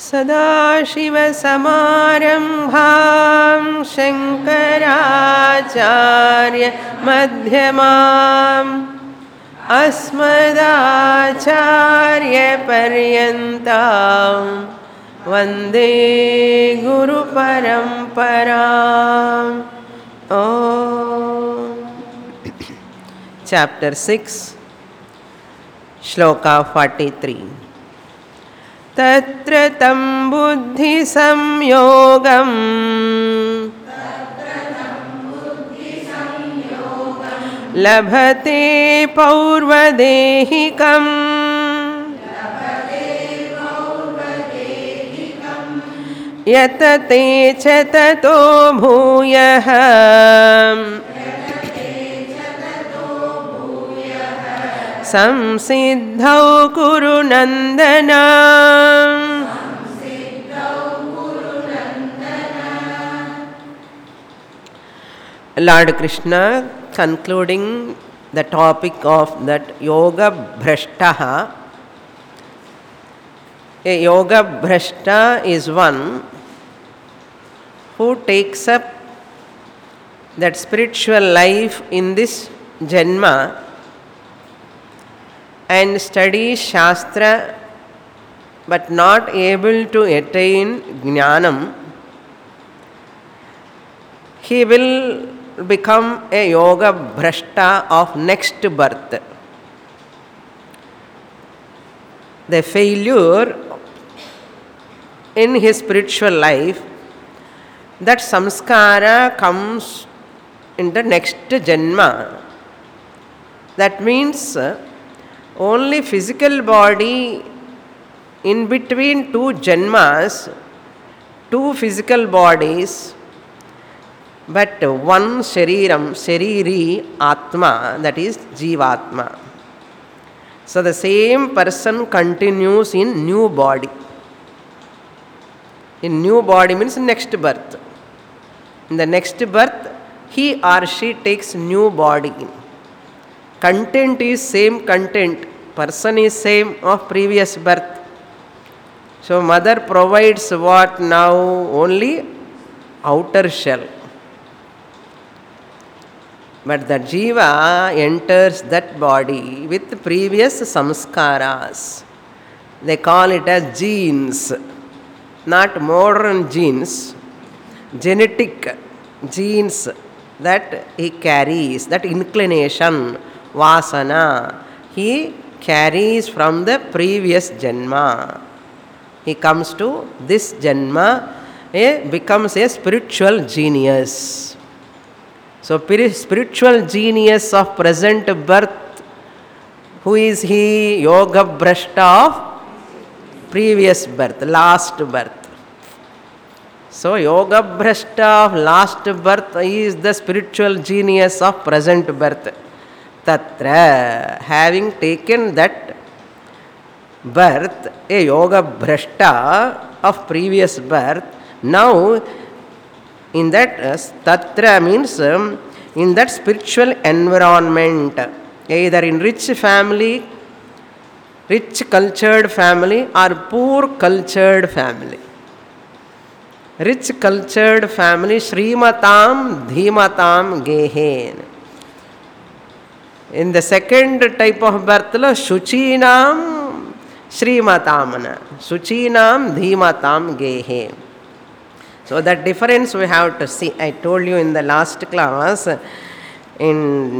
सदाशिवसमारम्भां शङ्कराचार्यमध्यमाम् अस्मदाचार्यपर्यन्तां वन्दे गुरुपरम्पराम्. Chapter 6, Shloka 43. Tatra tam buddhi samyogam labhate paurvadehikam yatate cha tato bhuyah samsiddhau kuru nandana. Lord Krishna concluding the topic of that yoga bhrashtaha. A yoga bhrashta is one who takes up that spiritual life in this janma and studies Shastra but not able to attain Jnanam. He will become a yoga bhrashta of next birth. The failure in his spiritual life, that samskara comes in the next janma. That means only physical body in between two janmas, two physical bodies, but one shariram, shariri, atma, that is jivatma. So the same person continues in new body. In new body means next birth. In the next birth, he or she takes new body. Content is same content. Person is same of previous birth. So mother provides what now? Only outer shell. But the jiva enters that body with previous samskaras. They call it as genes, not modern genes. Genetic genes that he carries, that inclination, vasana, he carries from the previous janma. He comes to this janma, becomes a spiritual genius. So spiritual genius of present birth, who is he? Yoga bhrashta of previous birth, last birth. So yoga bhrashta of last birth is the spiritual genius of present birth. Tatra, having taken that birth, a yoga bhrashta of previous birth, now in that tatra means in that spiritual environment, either in rich family, rich cultured family, or poor cultured family. Rich cultured family, Srimatam Dhimatam Gehen. In the second type of birth, Shuchinam Srimatamana, Shuchinam Dhimatam Gehen. So that difference we have to see. I told you in the last class, in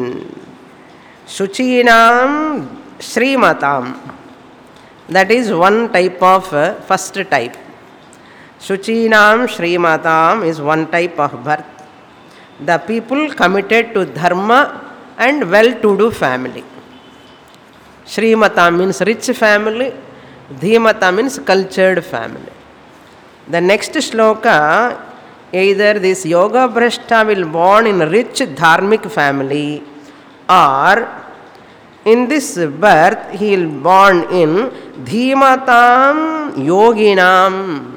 Shuchinam Srimatam, that is one type of first type. Shuchinam Srimatam is one type of birth. The people committed to dharma and well-to-do family. Srimatam means rich family, Dhimata means cultured family. The next shloka, either this yoga bhrashta will born in a rich dharmic family, or in this birth he will born in Dhimatam Yoginam.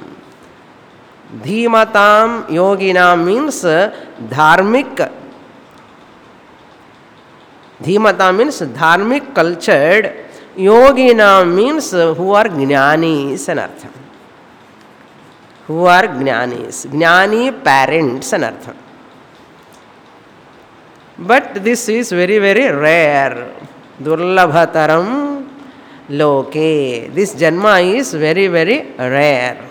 Dhimatam Yoginam means dharmic. Dhimata means dharmic cultured. Yogina means who are jnanis and artha. who are jnanis. Jnani parents and artham. But this is very, very rare. Durlabhataram loke. This janma is very, very rare.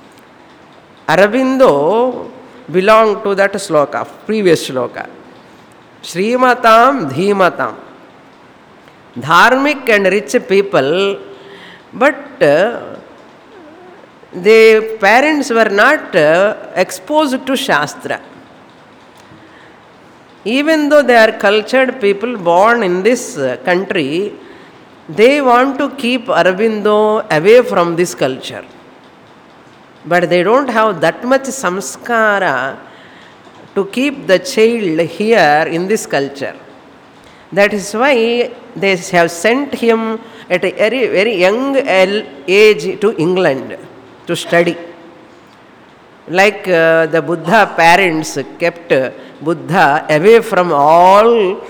Aurobindo belonged to that sloka, previous sloka. Srimatam Dhimatam. Dharmic and rich people, but the parents were not exposed to Shastra. Even though they are cultured people born in this country, they want to keep Aurobindo away from this culture. But they don't have that much samskara to keep the child here in this culture. That is why they have sent him at a very, very young age to England to study. Like the Buddha parents kept Buddha away from all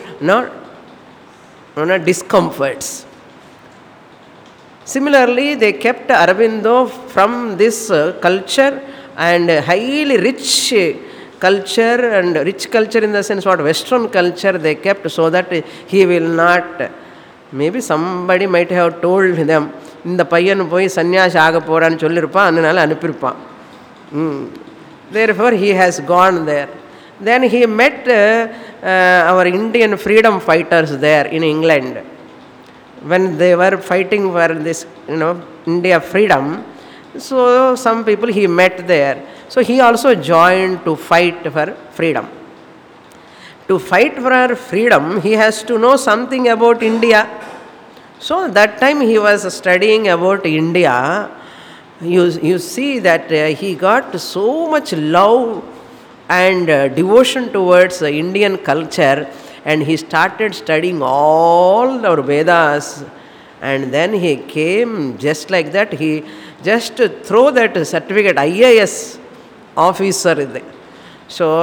discomforts. Similarly, they kept Aurobindo from this culture and highly rich culture, and rich culture in the sense what Western culture they kept, so that he will not, maybe somebody might have told them, in the paiyan poi sannyasi aga poran sollirpan annala anupirpan. Therefore he has gone there. Then he met our Indian freedom fighters there in England. When they were fighting for this, India freedom, so some people he met there. So he also joined to fight for freedom. To fight for freedom, he has to know something about India. So that time he was studying about India. You see that he got so much love and devotion towards the Indian culture, and he started studying all our Vedas, and then he came just like that. He just throw that certificate, IAS officer. So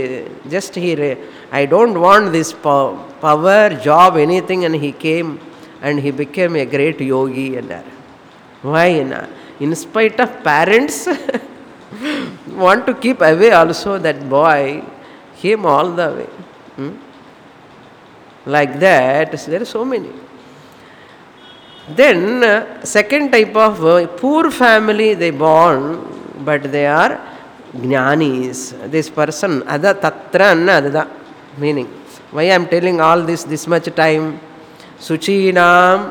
I don't want this power, job, anything, and he came and he became a great yogi. Why? In spite of parents want to keep away also, that boy came all the way. Like that, there are so many. Then second type of poor family they born, but they are jnanis. This person, ada tatra anna adada, meaning. Why I am telling all this much time? Suchinam,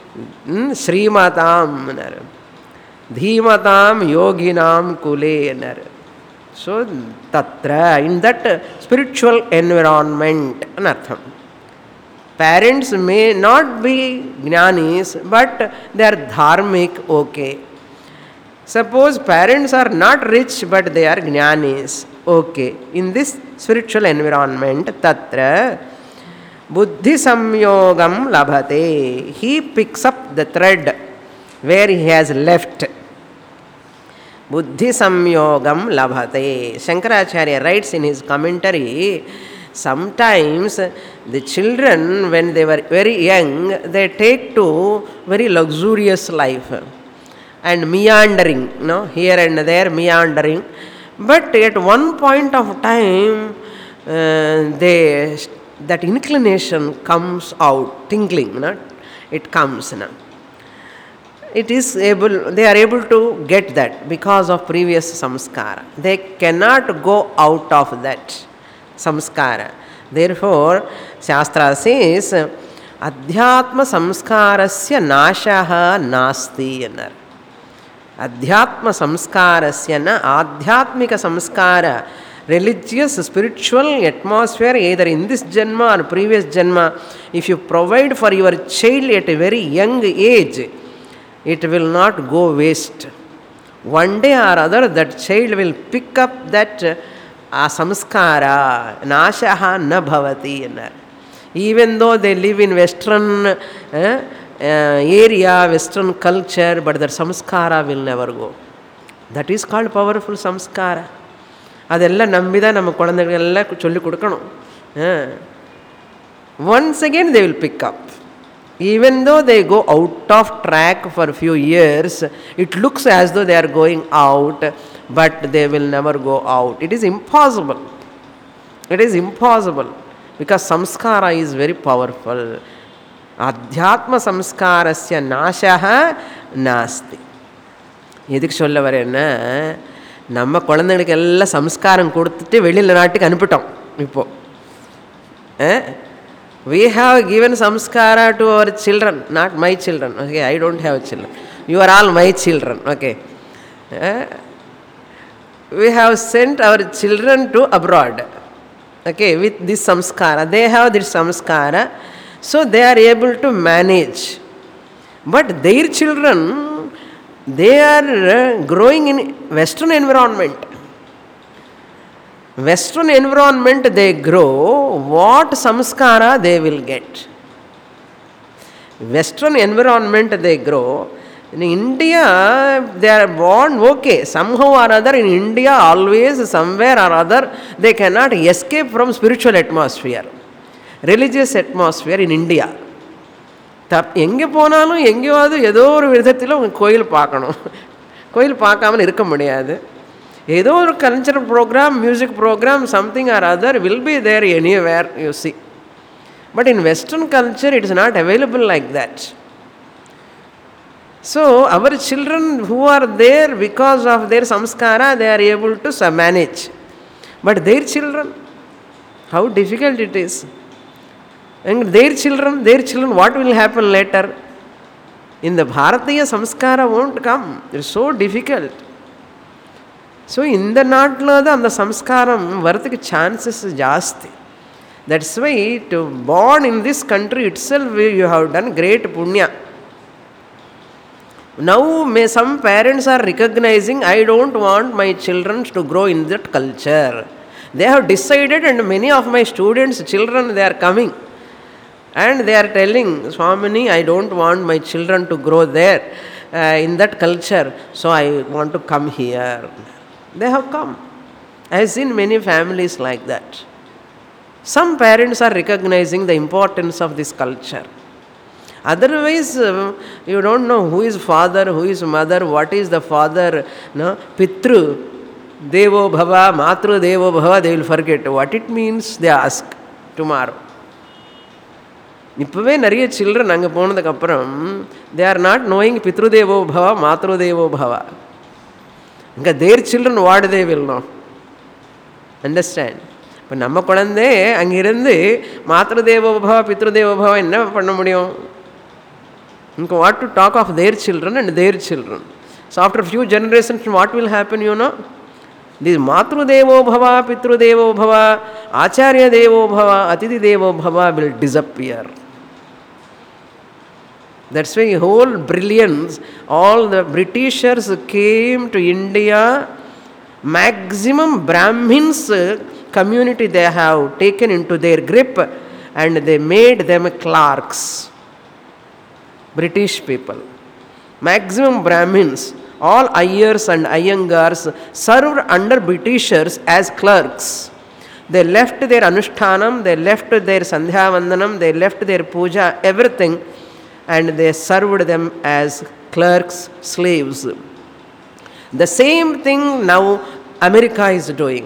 Srimatam, Dhimatam, Yoginam, Kule. So, tatra, in that spiritual environment, anartham. Parents may not be jnanis, but they are dharmic, okay. Suppose parents are not rich, but they are jnanis, okay. In this spiritual environment, tatra, buddhi samyogam labhate. He picks up the thread where he has left. Buddhi samyogam labhate. Shankaracharya writes in his commentary, sometimes the children, when they were very young, they take to very luxurious life and meandering, here and there meandering. But at one point of time, that inclination comes out, tingling, it comes. They are able to get that because of previous samskara. They cannot go out of that samskara. Therefore, Shastra says, Adhyatma samskarasya nashaha nasti. Adhyatma samskarasya na adhyatmika samskara. Religious, spiritual atmosphere, either in this janma or previous janma, if you provide for your child at a very young age, it will not go waste. One day or other, that child will pick up that samskara, nashaha na bhavati. Even though they live in Western area, Western culture, but their samskara will never go. That is called powerful samskara. அதெல்லாம் நம்பி தான் நம்ம குழந்தைகள் எல்லாம் சொல்லி கொடுக்கணும். Once again they will pick up. Even though they go out of track for a few years, it looks as though they are going out, but they will never go out. It is impossible. It is impossible because samskara is very powerful. Adhyatma samskarasya nashaha nasti. எதுக்கு சொல்ல வரேன்னா, நம்ம குழந்தைங்களுக்கு எல்லாம் சம்ஸ்காரம் கொடுத்துட்டு வெளியில் நாட்டுக்கு அனுப்பிட்டோம். இப்போது we have given samskara to our children, not my children. Okay, I don't have children. You are all my children. Okay. We have sent our children to abroad. Okay, with this samskara. They have this samskara, so they are able to manage. But their children, they are growing in Western environment. Western environment they grow, what samskara they will get? Western environment they grow. In India, they are born, okay, somehow or other in India, always somewhere or other, they cannot escape from spiritual atmosphere, religious atmosphere in India. எங்கே போனாலும் எங்கேயாவது ஏதோ ஒரு விதத்தில் உங்கள் கோயில் பார்க்கணும், கோயில் பார்க்காமல் இருக்க முடியாது. ஏதோ ஒரு cultural programme, music programme, something or other will be there anywhere you see. But in western culture it is not available like that. So our children who are there because of their samskara they are able to manage. But their children, how difficult it is. And their children, what will happen later? In the Bharatiya samskara won't come. It's so difficult. So இந்த நாட்டில் தான் அந்த சம்ஸ்காரம் வரதுக்கு chances ஜாஸ்தி. That's why to born in this country itself you have done great punya. Now some parents are recognizing, I don't want my children to grow in that culture. They have decided, and many of my students' children, they are coming. And they are telling, Swamini, I don't want my children to grow there in that culture, so I want to come here. They have come. I have seen many families like that. Some parents are recognizing the importance of this culture. Otherwise, you don't know who is father, who is mother, what is the father, no? Pitru, Devo Bhava, Matru Devo Bhava, they will forget. What it means, they ask tomorrow. இப்போவே நிறைய children அங்கே போனதுக்கப்புறம் they are not knowing Pitrudevo Bhava Matrudevo Bhava. இங்கே their children what they will know. Understand? இப்போ நம்ம குழந்தை அங்கிருந்து மாத்ருதேவோ பவா பித்ருதேவோ பவா என்ன பண்ண முடியும்? இங்கே what to talk of their children and their children. So after few generations what will happen you know? This Matrudevo Bhava, Pitrudevo Bhava, Acharya Devo Bhava, Atiti Devo Bhava will disappear. That's why whole brilliance, all the Britishers came to India, maximum Brahmins community they have taken into their grip and they made them clerks. British people. Maximum Brahmins, all Iyyars and Iyengars served under Britishers as clerks. They left their Anushtanam, they left their Sandhya Vandanam, they left their puja, everything, and they served them as clerks, slaves. The same thing now America is doing.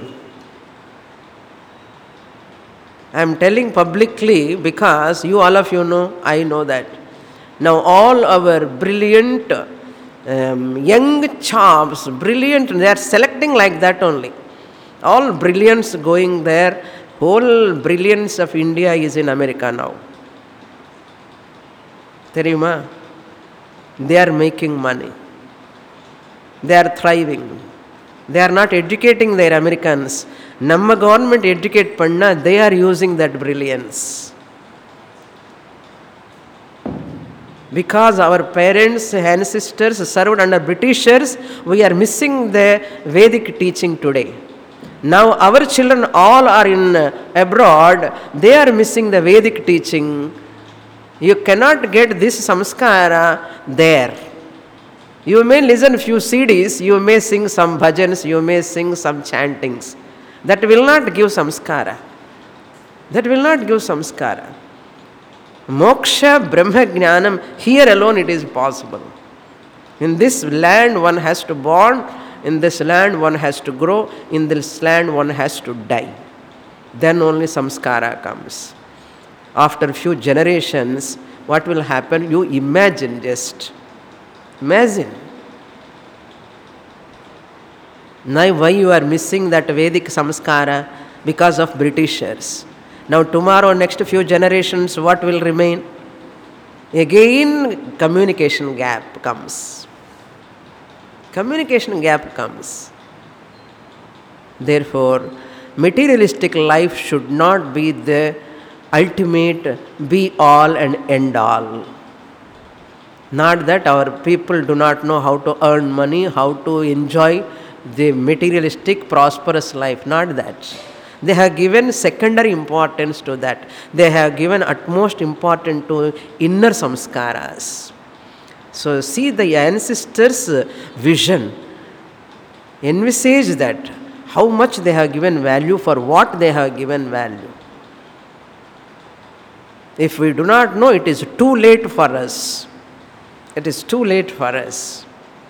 I am telling publicly because you all of you know, I know that. Now all our brilliant young chops, brilliant, they are selecting like that only. All brilliance going there. Whole brilliance of India is in America now. Theriyuma? They are making money. They are thriving. They are not educating their Americans. Namma government educate panna, they are using that brilliance. Because our parents, ancestors served under Britishers, we are missing the Vedic teaching today. Now our children all are in abroad, they are missing the Vedic teaching. You cannot get this samskara there. You may listen few CDs, you may sing some bhajans, you may sing some chantings. That will not give samskara. That will not give samskara. Moksha, Brahma Jnanam, here alone it is possible. In this land one has to born, in this land one has to grow, in this land one has to die. Then only samskara comes. After a few generations, what will happen? You imagine just. Imagine. Now why you are missing that Vedic samskara? Because of Britishers. Now tomorrow, next few generations, what will remain? Again communication gap comes. Communication gap comes. Therefore, materialistic life should not be the ultimate be all and end all. Not that our people do not know how to earn money, how to enjoy the materialistic prosperous life. Not that. They have given secondary importance to that. They have given utmost importance to inner samskaras. So see the ancestors' vision. Envisage that. How much they have given value, for what they have given value. If we do not know, it is too late for us. It is too late for us.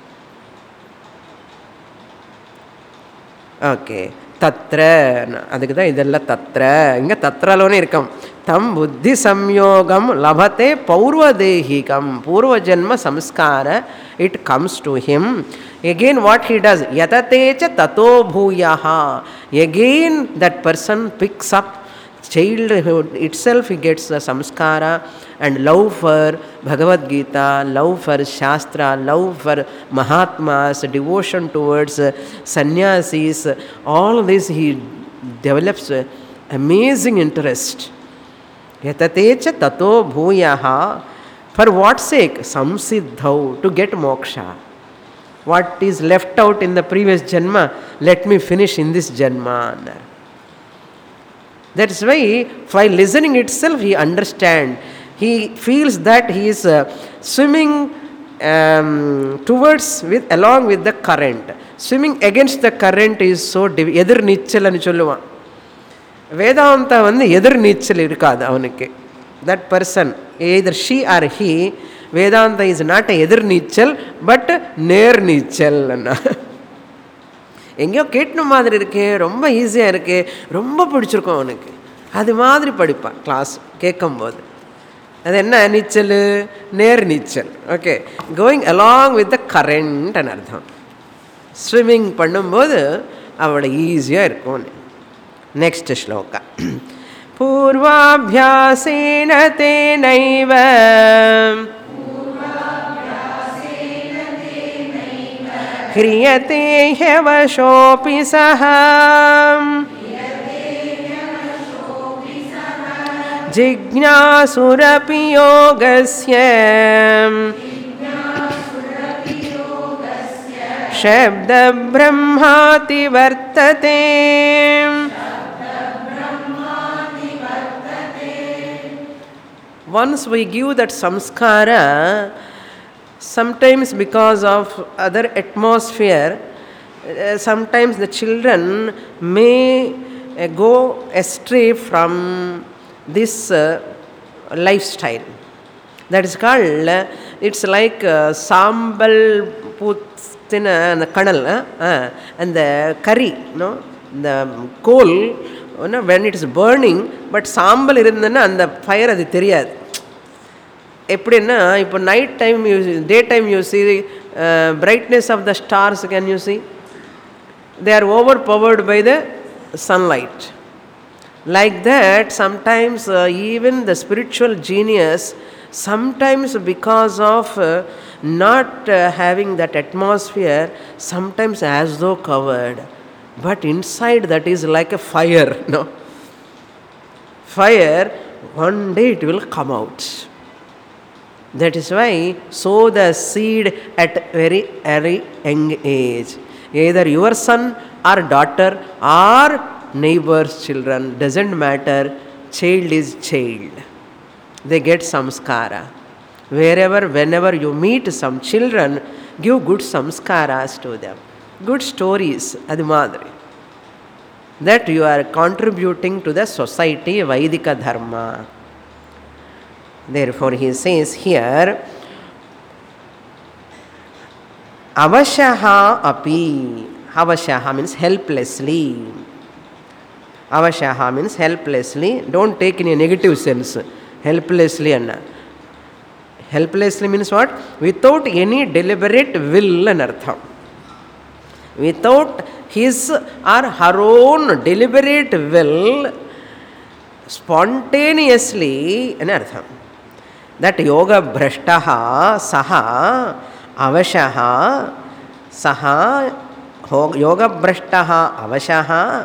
Okay. Tatra. Adukku da idella tatra. Inga tatralone irukam. Tam buddhi samyogam labhate paurva dehikam. Purva janma samskara. It comes to him. Again what he does? Yatate cha tato bhuyaha. Again that person picks up childhood itself, he gets the samskara and love for Bhagavad Gita, love for Shastra, love for Mahatmas, devotion towards sannyasis. All this he develops amazing interest. Yatate cha tato bhuyaha. For what sake? Samsiddhau, to get moksha. What is left out in the previous janma, let me finish in this janma. That's why, while listening itself, he understands. He feels that he is swimming along with the current. Swimming against the current is so difficult. Edir nichal ani solluvan. Vedanta vandu edir nichal irukadu avanukku. That person, either she or he, Vedanta is not a edir nichal, but near nichal. எங்கேயோ கேட்ன மாதிரி இருக்கே, ரொம்ப ஈஸியாக இருக்கே, ரொம்ப பிடிச்சிருக்கோம் அவனுக்கு, அது மாதிரி படிப்பான் கிளாஸ் கேட்கும்போது. அது என்ன நீச்சல்? நேர் நீச்சல். Okay, going along with the கரண்ட்னு அர்த்தம். ஸ்விம்மிங் பண்ணும்போது அவளை ஈஸியாக இருக்கும். நெக்ஸ்ட் ஸ்லோகா. பூர்வாபியாசேன தேனைவ क्रियते ह्यवशोऽपि सः जिज्ञासुरपि योगस्य शब्दब्रह्माति वर्तते. Once we give that samskara, sometimes because of other atmosphere, sometimes the children may go astray from this lifestyle. That is called, it's like sambal puthina and the kanal and the curry, the coal, when it is burning, but sambal irundana and the fire adu theriyadu. எப்படின்னா, இப்போ night time day time you see brightness of the stars, can you see? They are overpowered by the sunlight. Like that, sometimes even the spiritual genius, sometimes because of not having that atmosphere, sometimes as though covered, but inside that is like a fire. Fire, one day it will come out. That is why sow the seed at very early young age. Either your son or daughter or neighbor's children, doesn't matter, child is child. They get samskara. Wherever, whenever you meet some children, give good samskaras to them. Good stories, adu madri. That you are contributing to the society, Vaidika Dharma. Therefore, he says here, avashaha api. Avashaha means helplessly. Avashaha means helplessly. Don't take in a negative sense. Helplessly anna. Helplessly means what? Without any deliberate will and artham. Without his or her own deliberate will, spontaneously an artham. That yoga bhrashtaha saha avashaha saha yoga bhrashtaha avashaha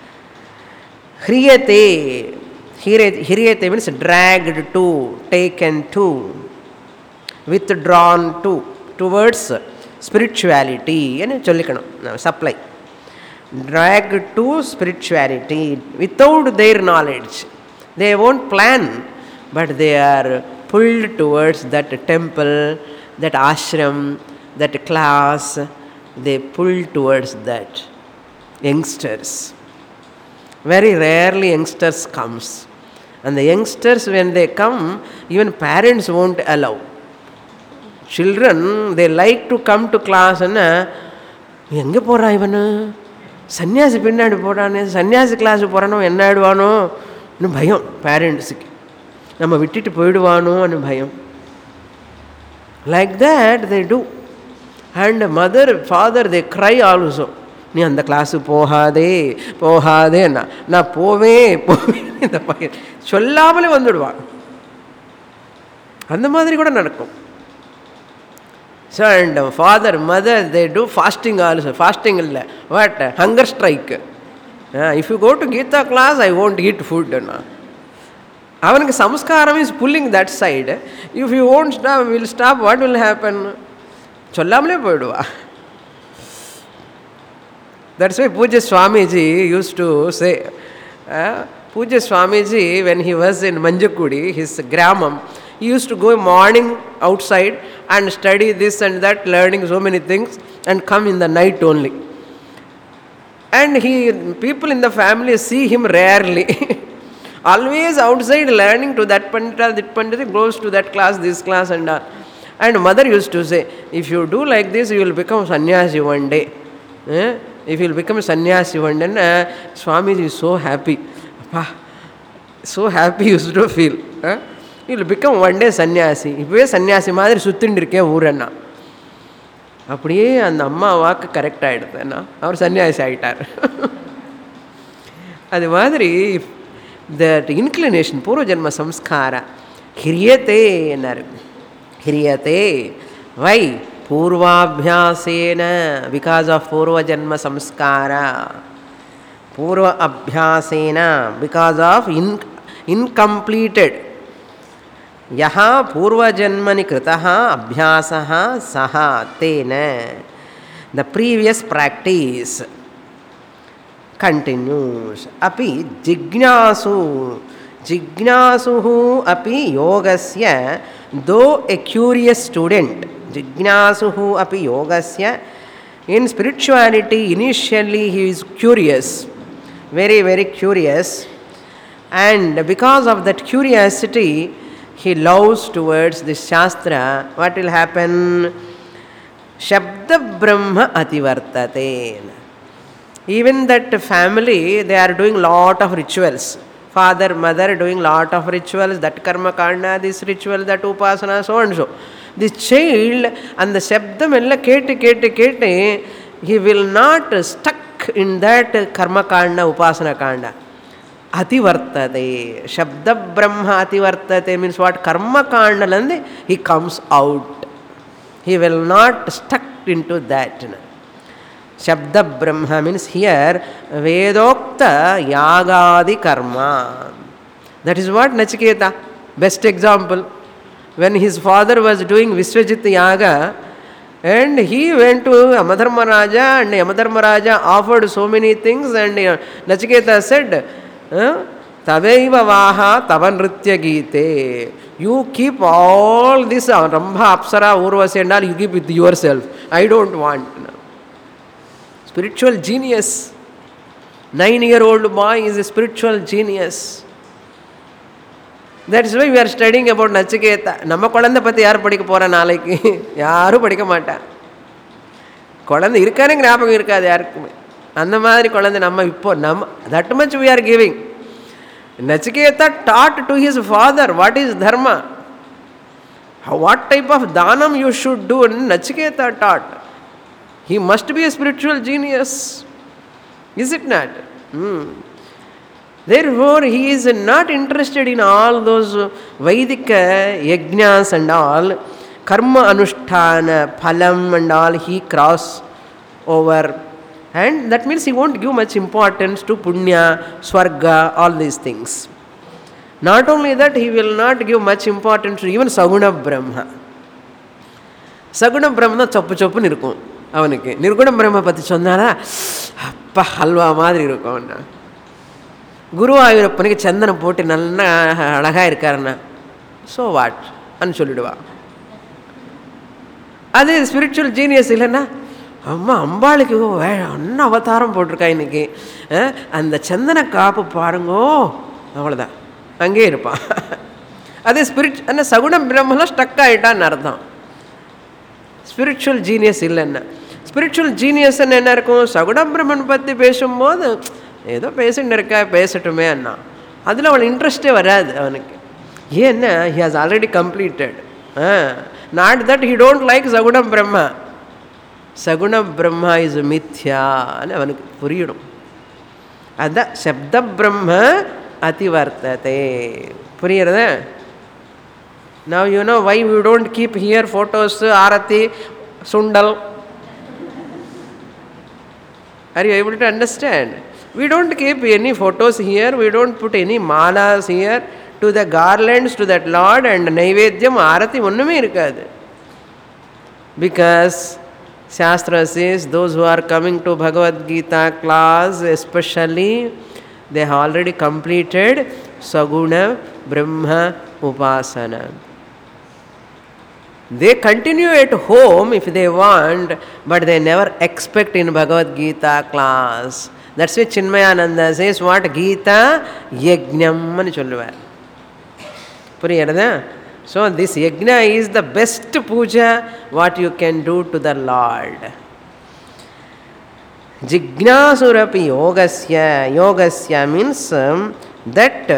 hriyate. Hriyate means dragged to, taken to, withdrawn to, towards spirituality. Supply. Dragged to spirituality without their knowledge. They won't plan, but they are pulled towards that temple, that ashram, that class. They pull towards that. Youngsters. Very rarely youngsters comes. And the youngsters, when they come, even parents won't allow. Children, they like to come to class and எங்கே போகிறான் இவனு, சன்னியாசி பின்னாடி போகிறானே, சன்னியாசி class போகிறானோ, என்ன ஆயிடுவானோ இன்னும் பயம் பேரண்ட்ஸுக்கு, நம்ம விட்டுட்டு போயிடுவானோன்னு பயம். Like that they do. And mother, father, they cry also. நீ அந்த கிளாஸு போகாதே போகாதேன்னா, நான் போவேன் இந்த பையன் சொல்லாமலே வந்துடுவான். அந்த மாதிரி கூட நடக்கும். So, and father, mother, they do fasting also. Fasting illa. What? Hunger strike. If you go to Gita class, I won't eat food. Avanukku samskaram is pulling that side. If you won't stop, will stop, what will happen? Chollamale poiduva. That's why Pujya Swamiji used to say, Pujya Swamiji, when he was in Manjakudi, his gramam, he used to go morning outside and study this and that, learning so many things, and come in the night only. And people in the family see him rarely. Always outside learning to that pandita, that pandita, goes to that class, this class and all. And mother used to say, if you do like this, you will become sannyasi one day. If you will become sannyasi one day, Swamiji is so happy. So happy he used to feel. You will become one day sannyasi. இப்போவே சன்னியாசி மாதிரி சுத்தின்னு இருக்கேன் ஊரன்னா, அப்படியே அந்த அம்மா வாக்கு correct ஆகிடுதுன்னா அவர் சன்னியாசி ஆகிட்டார். அது மாதிரி that inclination, பூர்வ ஜென்ம சம்ஸ்கார ஹிரியத்தே என்னார். ஹிரியத்தே வை பூர்வாபியாசேன, because of பூர்வ ஜென்ம சம்ஸ்கார. பூர்வ அபியாசேன, because of incompleted. यहा पूर्वजन्मनि कृतः अभ्यासः सः तेन, the previous practice continues. अपि जिज्ञासु, जिज्ञासुः अपि योगस्य, though a curious student, जिज्ञासुः अपि योगस्य, in spirituality initially he is curious, very very curious, and because of that curiosity he loves towards this Shastra. What will happen? Shabda Brahma Ativartate. Even that family, they are doing lot of rituals. Father, mother doing lot of rituals, that Karma Kanda, this ritual, that Upasana, so and so. This child and the Shabdam ella kete, he will not stuck in that Karma Kanda, Upasana Kanda. Ativartate. Shabda Brahma Ativartate means what? Karma Kandalande he comes out. He will not stuck into that. Shabda Brahma means here Vedokta Yagadi Karma. That is what Nachiketa. Best example. When his father was doing Viswajit Yaga, and he went to Yamadharmaraja, and Yamadharmaraja offered so many things, and Nachiketa said, Tavaiva Vaha Tavanritya Gite. You keep all this Rambha, Apsara, Urvasi and all, you keep with yourself. I don't want. Spiritual genius. 9-year-old boy is a spiritual genius. That's why we are studying about Nachiketa. நம்ம குழந்தை பற்றி யார் படிக்க போகிறா நாளைக்கு? யாரும் படிக்க மாட்டேன். குழந்தை இருக்கானே ஞாபகம் இருக்காது யாருக்குமே. அந்த மாதிரி குழந்தை நம்ம that much we are giving. Nachiketa taught to his father what is dharma, what type of dhanam you should do, and Nachiketa taught. He must be a spiritual genius, is it not? Therefore he is not interested in all those Vedic yajnas and all, karma anusthana phalam and all. He cross over, and that means he won't give much importance to punya, swarga, all these things. Not only that, he will not give much importance to even Saguna Brahma. Saguna Brahma choppu choppu இருக்கும் அவனுக்கு. நிர்குண பிரம்ம பற்றி சொன்னாரா அப்பா ஹல்வா மாதிரி இருக்கும். அவனா குருவாயூரப்பனுக்கு சந்தனம் போட்டு நல்லா அழகாக இருக்காருண்ணா ஸோ வாட் அன்னு சொல்லிடுவா. அது ஸ்பிரிச்சுவல் ஜீனியஸ் இல்லைன்னா அம்மா அம்பாளுக்கு அண்ணா அவதாரம் போட்டிருக்கா இன்னைக்கு, அந்த சந்தன காப்பு பாருங்கோ, அவ்வளோதான், அங்கே இருப்பான். அதே அந்த சகுண பிரம்மெல்லாம் ஸ்டக் ஆகிட்டான்னு அர்த்தம். ஸ்பிரிச்சுவல் ஜீனியஸ் இல்லைன்னா. ஸ்பிரிச்சுவல் ஜீனியஸ்ன்னு என்ன இருக்கும்? சகுண பிரம்மன் பற்றி பேசும்போது ஏதோ பேசிட்டு இருக்கா, பேசட்டுமே அண்ணா, அதில் அவனுக்கு இன்ட்ரெஸ்டே வராது அவனுக்கு. ஏன்னா he has already completed. Not that he don't like saguna Brahma. சகுண பிரம்மா இஸ் மித்யான்னு அவனுக்கு புரியணும். அதுதான் சப்த பிரம்ம அதிவர்த்ததே. புரியுறத? Now you know why we don't keep here photos, Arati, Sundal. Are you able to understand? We don't keep any photos here. We don't put any malas here to the garlands to that Lord and Naivedyam, Arati, onnume irukadu. Because Shastra says those who are coming to Bhagavad Gita class especially, they have already completed Saguna Brahma Upasana. They continue at home if they want, but they never expect in Bhagavad Gita class. That's why Chinmayananda says what? Gita Yajnam ani solluvar. Puriyadha? So this yajna is the best puja what you can do to the Lord. Jignasurapi yogasya means that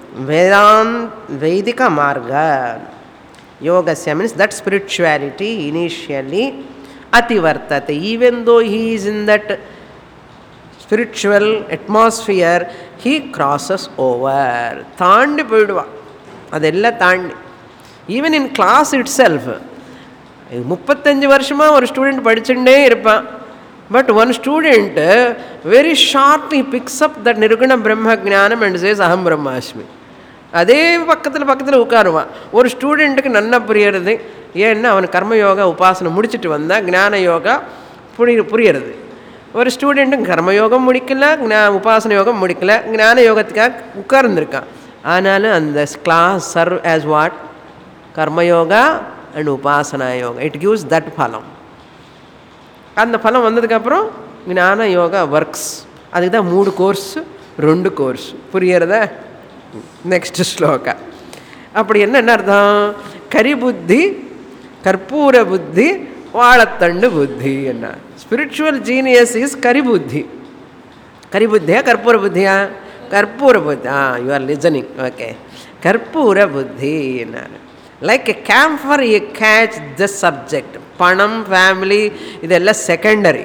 Vedika marga. Yogasya means that spirituality initially ativartate. Even though he is in that spiritual atmosphere, he crosses over. Thandi poiduva. Adella thandi. Even in class itself, 35 வருஷமா ஒரு student படிச்சுட்டே இருப்பான். But one student very sharply picks up that Nirguna Brahma Jnanam and says Aham Brahmasmi. அதே பக்கத்தில் உட்காருவான். ஒரு ஸ்டூடெண்ட்டுக்கு நல்லா புரியறது. ஏன்னா அவன் கர்மயோகா உபாசனை முடிச்சுட்டு வந்தால் ஞான யோகா புரியறது. ஒரு ஸ்டூடெண்ட்டுக்கு கர்மயோகம் முடிக்கல, உபாசன யோகம் முடிக்கல, ஞான யோகத்துக்காக உட்கார்ந்துருக்கான். ஆனாலும் அந்த class serve as what? Karmayoga and upasana yoga. It gives that பலம். அந்த பலம் வந்ததுக்கப்புறம் ஞான யோகா ஒர்க்ஸ். அதுக்கு தான் 3 கோர்ஸ் 2 கோர்ஸ். புரியறதா? நெக்ஸ்ட் ஸ்லோகா. அப்படி என்ன அர்த்தம்? கரிபுத்தி, கற்பூர புத்தி, வாழத்தண்டு புத்தி. என்ன ஸ்பிரிச்சுவல் ஜீனியஸ் இஸ் கரிபுத்தி. கரிபுத்தியா கற்பூர புத்தியா? கற்பூர புத்தி. You are listening. ஓகே. கற்பூர புத்தி என்ன? Like a camphor you catch the subject. பணம், ஃபேமிலி இதெல்லாம் செகண்டரி.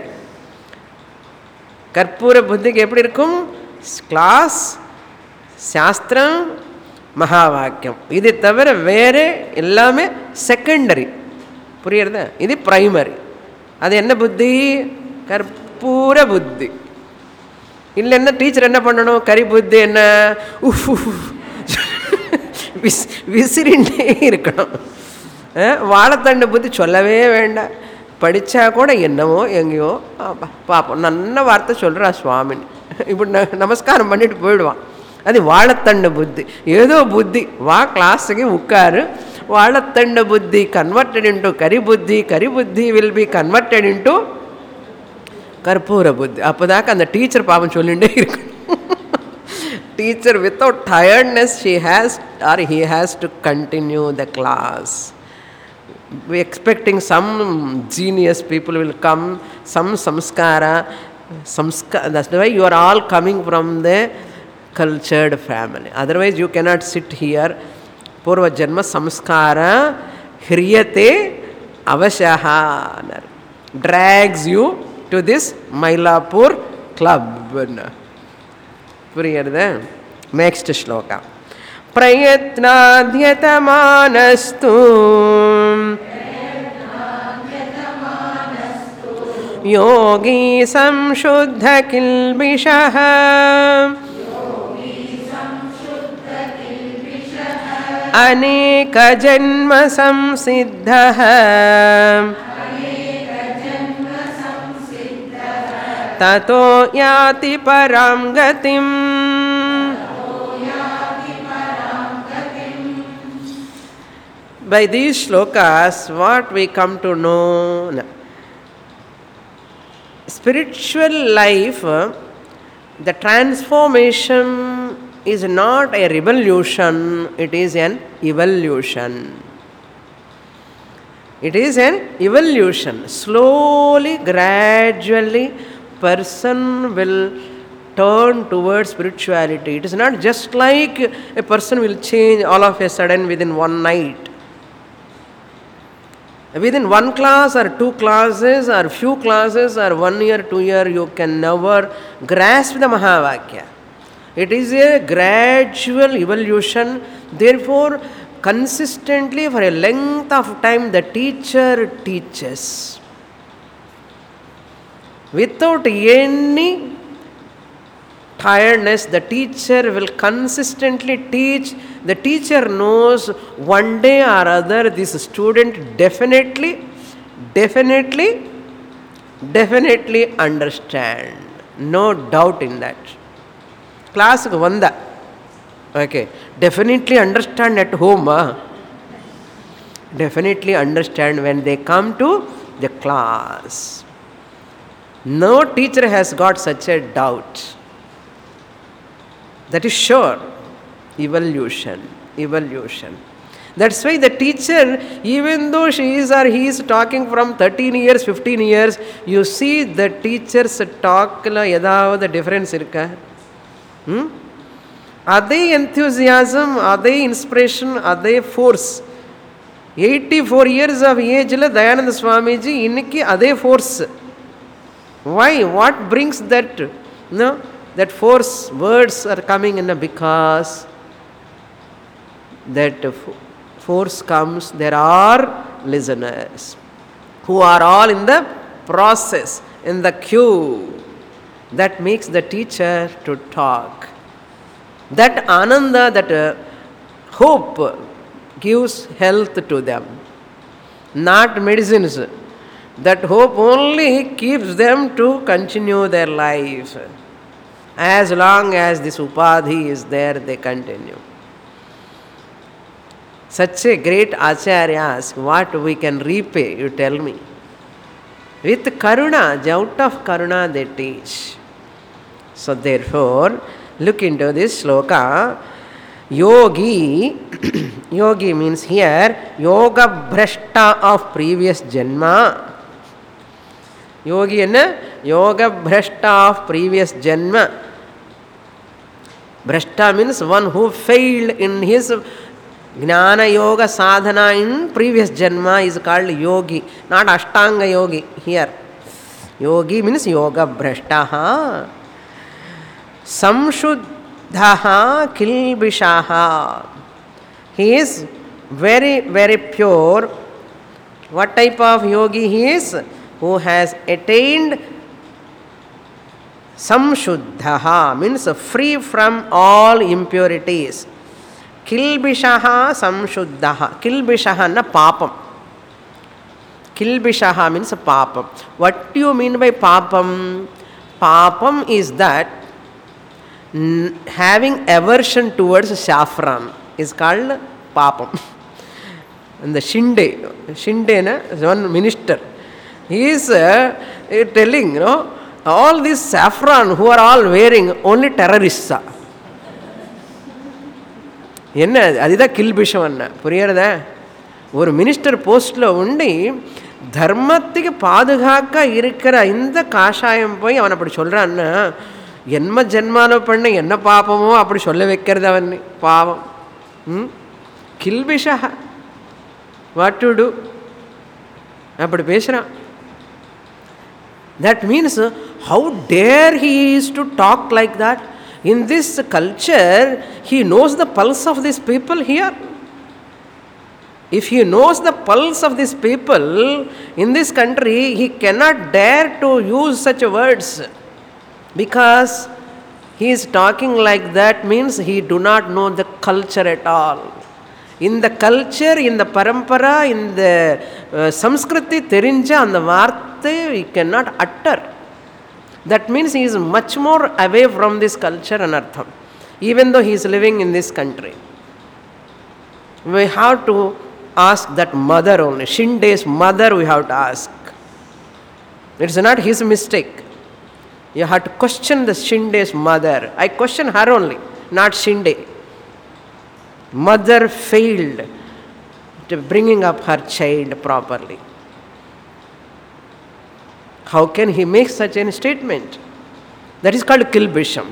கற்பூர புத்திக்கு எப்படி இருக்கும்? கிளாஸ், சாஸ்திரம், மகா வாக்கியம், இது தவிர வேறு எல்லாமே செகண்டரி. புரியுறதா? இது பிரைமரி. அது என்ன புத்தி? கற்பூர புத்தி. இல்லைன்னா டீச்சர் என்ன பண்ணணும்? கரி புத்தி என்ன? விசிறிண்டே இருக்கணும். வாழைத்தண்டு புத்தி சொல்லவே வேண்டாம். படித்தா கூட என்னவோ எங்கேயோ பார்ப்போம். நல்ல வார்த்தை சொல்கிறா சுவாமின்னு இப்படி நமஸ்காரம் பண்ணிட்டு போயிடுவான். அது வாழைத்தண்டு புத்தி. ஏதோ புத்தி, வா கிளாஸுக்கு உட்காரு. வாழைத்தண்டு புத்தி கன்வெர்டட் இன்டு கரி புத்தி. கரி புத்தி வில் பி கன்வெர்டட் இன்டு கற்பூர புத்தி. அப்போதாக்க அந்த டீச்சர் பாவம் சொல்லிகிட்டே இருக்கும். Teacher without tiredness, she has or he has to continue the class. We expecting some genius people will come, some samskara. That's why you are all coming from the cultured family. Otherwise, you cannot sit here. Purva janma samskara hriyate avashaha. Drags you to this Mylapore club. Puriyarda? Next shloka. Prayatnadhyatamaanastu yogi samshuddha kilbishaha aneka janma samsiddhaha tato yati param gatim. By these shlokas, what we come to know, spiritual life, the transformation is not a revolution, it is an evolution. It is an evolution. Slowly, gradually, person will turn towards spirituality. It is not just like a person will change all of a sudden within one night. Within one class or two classes or few classes or 1 year, 2 year, you can never grasp the Mahavakya. It is a gradual evolution. Therefore, consistently for a length of time, the teacher teaches. Without any tiredness, the teacher will consistently teach. The teacher knows one day or other this student definitely understand. No doubt in that. Class vanda. Okay. Definitely understand at home. Definitely understand when they come to the class. No teacher has got such a doubt. That is sure. Evolution. That's why the teacher, even though she is or he is talking from 13 years, 15 years, you see the teacher's talk la yadavada difference irka. Adhe enthusiasm, adhe inspiration, adhe force. 84 years of age la Dayananda Swamiji inniki adhe force. Why? What brings that? No? That force, words are coming in because that force comes, there are listeners who are all in the process, in the queue. That makes the teacher to talk. That ananda, that hope gives health to them, not medicines. That hope only keeps them to continue their life. As long as this upadhi is there, they continue. Such a great acharyas, what we can repay, you tell me. With karuna, out of karuna they teach. So therefore, look into this shloka. Yogi, yogi means here, yoga bhrashta of previous janma. Yogi enna? Yoga bhrashta of previous janma. Bhrashta means one who failed in his Jnana Yoga Sadhana in previous janma is called yogi, not Ashtanga yogi here. Yogi means yoga bhrashtaha. Samshuddhaha kilbishaha. He is very, very pure. What type of yogi he is? Who has attained samshuddhaha, means free from all impurities. Kilbishaha samshuddhaha. Kilbishaha na papam. Kilbishaha means papam. What do you mean by papam? Papam is that having aversion towards saffron is called papam. And the Shinde na, one minister, he is telling, all these saffron who are all wearing, only terrorists are. என்ன அதுதான் கில்பிஷம் என்ன புரியறதா? ஒரு minister போஸ்ட்டில் உண்டி தர்மத்துக்கு பாதுகாக்க இருக்கிற இந்த காஷாயம் போய் அவன் அப்படி சொல்கிறான்னா என்ன ஜென்மானோ பண்ண என்ன பாப்பமோ அப்படி சொல்ல வைக்கிறது அவன் பாவம். கில்பிஷா வாட் டு டூ அப்படி பேசுகிறான். That means how dare he is to talk like that. In this culture he knows the pulse of these people here. If he knows the pulse of these people in this country, he cannot dare to use such words, because he is talking like that means he do not know the culture at all. In the culture, in the parampara, in the samskriti therinja and the vaarthe he cannot utter. That means he is much more away from this culture and artham, even though he is living in this country. We have to ask that mother only, Shinde's mother we have to ask. It's not his mistake. You have to question the Shinde's mother. I question her only, not Shinde. Mother failed to bringing up her child properly. How can he make such a statement? That is called kilbisham.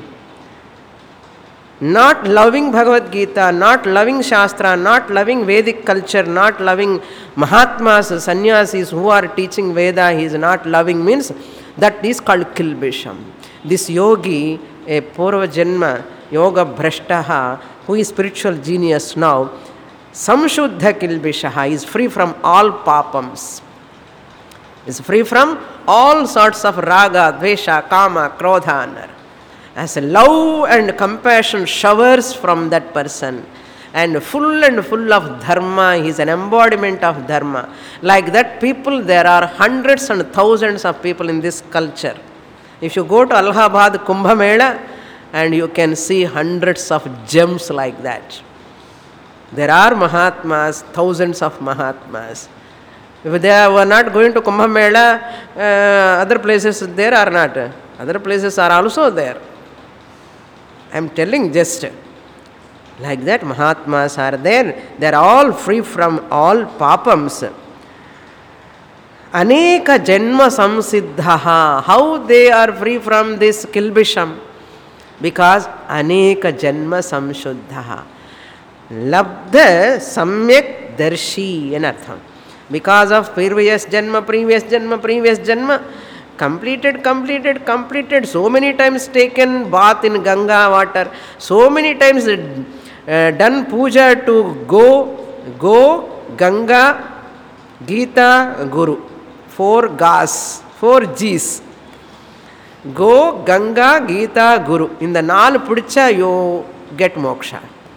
Not loving Bhagavad Gita, not loving Shastra, not loving Vedic culture, not loving Mahatmas, sannyasis who are teaching Veda, he is not loving means that is called kilbisham. This yogi, a Purva Janma, Yoga Bhrashtaha, who is spiritual genius now, Samshuddha Kilbishaha, is free from all papams. Is free from all sorts of raga, dvesha, kama, krodha. As love and compassion showers from that person, and full of dharma, he is an embodiment of dharma. Like that people, there are hundreds and thousands of people in this culture. If you go to Allahabad Kumbh Mela, and you can see hundreds of gems like that. There are Mahatmas, thousands of Mahatmas. If they were not going to Kumbh Mela, other places there are not. Other places are also there. I am telling just like that Mahatmas are there. They are all free from all papams. Aneka janma samsiddhaha. How they are free from this kilbisham? Because aneka janma samshuddhaha. Labdha samyak darshi in artham. Because of previous janma, completed, so many times taken bath in Ganga water, so many times done puja to go, Ganga, Gita, Guru. 4 Gas, 4 G's. Go, Ganga, Gita, Guru. In the 4 pudicha, you get moksha.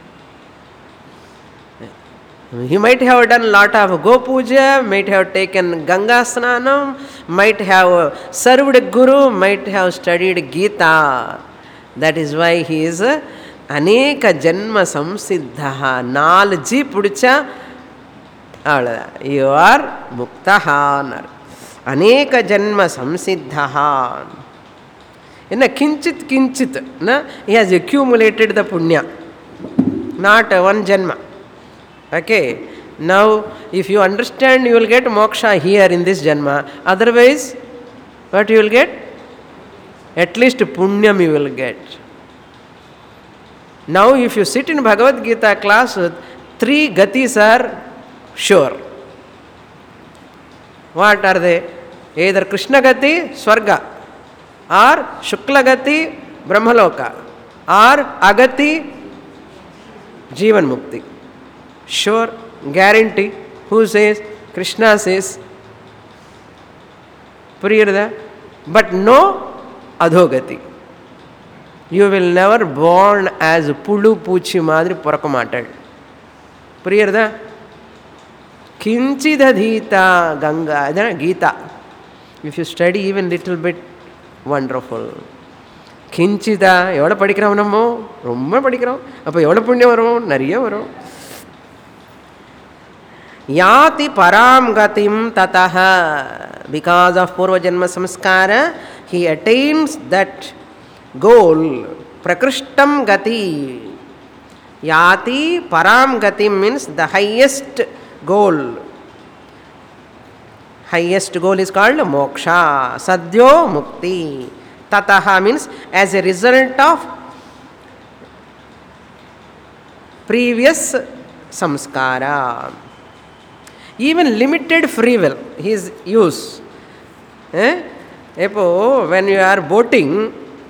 He might have done lot of go puja, might have taken Ganga Snanam, might have served Guru, might have studied Gita. That is why he is aneka janma samsiddhaha. 4 G pudicha, you are muktaha. Aneka janma samsiddhaha. In a kinchit, he has accumulated the punya, not one janma. Okay, now if you understand, you will get moksha here in this janma. Otherwise, what you will get? At least punyam you will get. Now if you sit in Bhagavad Gita class, 3 gatis are sure. What are they? Either Krishna gati, Swarga, or Shukla gati, Brahmaloka, or Agati, Jivan Mukti. Sure, guarantee. Who says? Krishna says. Priyarada. But no adhogati. You will never born as Pulu Puchi Madri Porakamatad. Priyarada. Kinchidadhita Ganga. Gita. If you study even little bit, wonderful. Kinchida. Evala padikram nammo? Romma padikram. Appo evala punya varum? Nariya varum. Yati param gatim tataha. Because of Purva Janma Samskara, he attains that goal. Prakrishtam gati. Yati param gati means the highest goal. Highest goal is called moksha. Sadhyo mukti. Tataha means as a result of previous samskara. Even limited free will is use. When you are boating,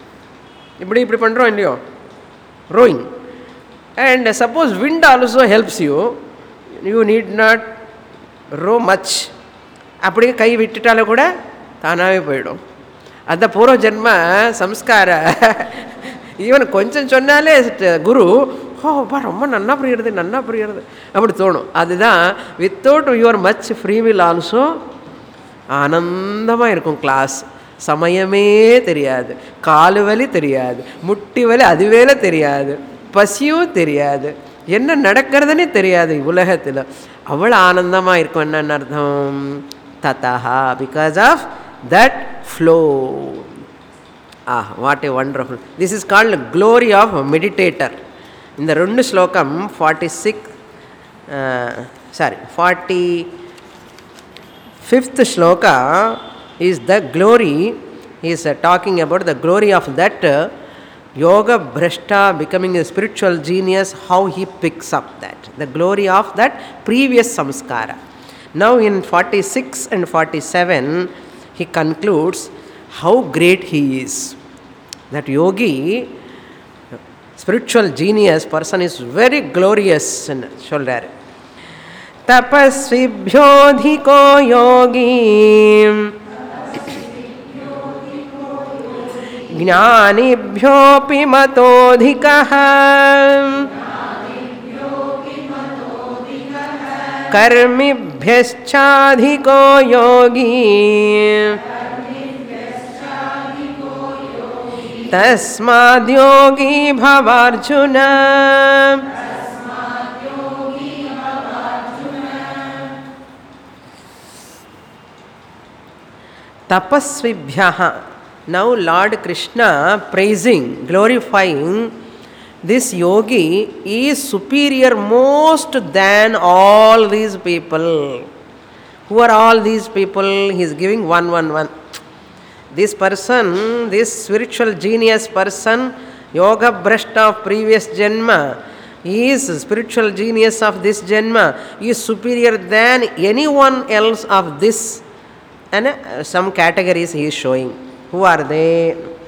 rowing, and suppose wind also helps you, you need not row much. அப்படியே கை விட்டுட்டாலும் கூட தானாகவே போயிடும். அந்த பூர்வ ஜென்ம சம்ஸ்கார even கொஞ்சம் சொன்னாலே குரு ஓப்பா ரொம்ப நன்னா புரியுறது அப்படி தோணும். அதுதான் without your much free will also ஆனந்தமாக இருக்கும் கிளாஸ். சமயமே தெரியாது, காலு வலி தெரியாது, முட்டி வலி அதுவேல தெரியாது, பசியும் தெரியாது, என்ன நடக்கிறதுனே தெரியாது உலகத்தில். அவ்வளோ ஆனந்தமாக இருக்கும். என்னென்ன அர்த்தம்? ததா because of that flow. What a wonderful. This is called glory of meditator. இந்த 2 ஸ்லோகம் 45th shloka is the glory. He is talking about the glory of that yoga bhrashta becoming a spiritual genius, how he picks up that, the glory of that previous samskara. Now in 46 and 47 he concludes how great he is. That yogi, spiritual genius person is very glorious and சொல்றாரு. तपस्विभ्योऽधिको योगी ज्ञानिभ्योऽपि मतोऽधिकः कर्मिभ्यश्चाधिको योगी तस्माद्योगी भवार्जुन. Tapasvibhyaha. Now Lord Krishna praising, glorifying this yogi is superior most than all these people. Who are all these people? He is giving one. This person, this spiritual genius person, yoga bhrashta of previous janma, he is spiritual genius of this janma, he is superior than anyone else of this. And some categories he is showing. Who are they?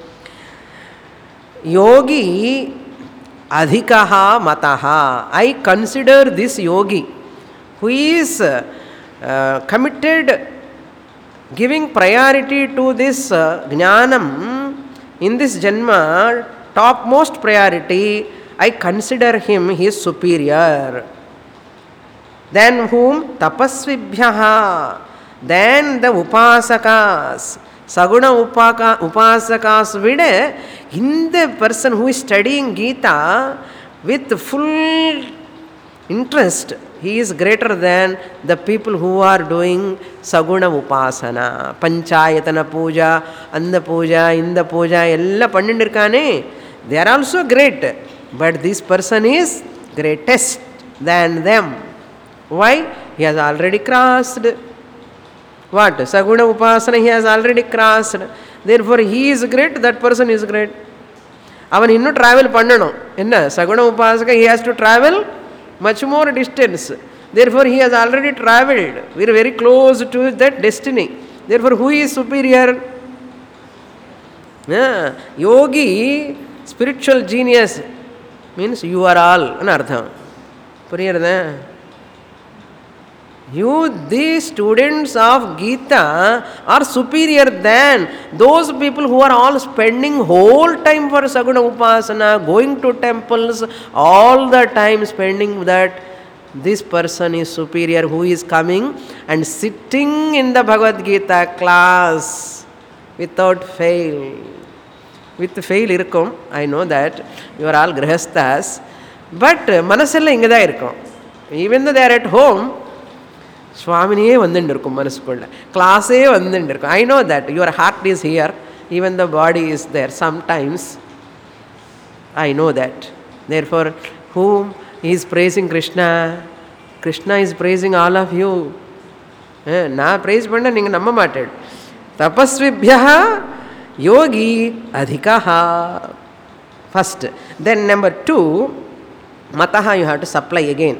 Yogi adhikaha mataha. I consider this yogi who is committed, giving priority to this jnanam in this janma, topmost priority. I consider him, he is superior. Then whom? Tapasvibhyaha. Then the upasakas, saguna upasakas vida, in the person who is studying Gita with full interest, he is greater than the people who are doing saguna upasana. Panchayatana puja, anda puja, inda puja, ella pannindirkane, they are also great, but this person is greatest than them. Why? He has already crossed. What? Saguna upasana he has already crossed. Therefore he is great, that person is great. Avan innu travel pannanom. Enna? Saguna upasaka he has to travel much more distance. Therefore he has already traveled. We are very close to that destiny. Therefore who is superior? Yogi, spiritual genius means you are all an artham. Puriyarada? You, these students of Gita, are superior than those people who are all spending whole time for Saguna Upasana, going to temples, all the time spending that. This person is superior who is coming and sitting in the Bhagavad Gita class without fail. With fail irukkum, I know that you are all grihasthas, but manasella inga da irukkum. Even though they are at home, சுவாமினியே வந்துட்டு இருக்கும் மனசுக்குள்ள, கிளாஸே வந்துட்டு இருக்கும். I know that your heart is here, even the body is there sometimes. I know that. Therefore Whom? He is praising Krishna. Krishna is praising all of you. நான் praise பண்ண நீங்கள் நம்ப மாட்டேன். தபஸ்விபியா யோகி அதிகா. First. Then number 2, mataha you have to supply again.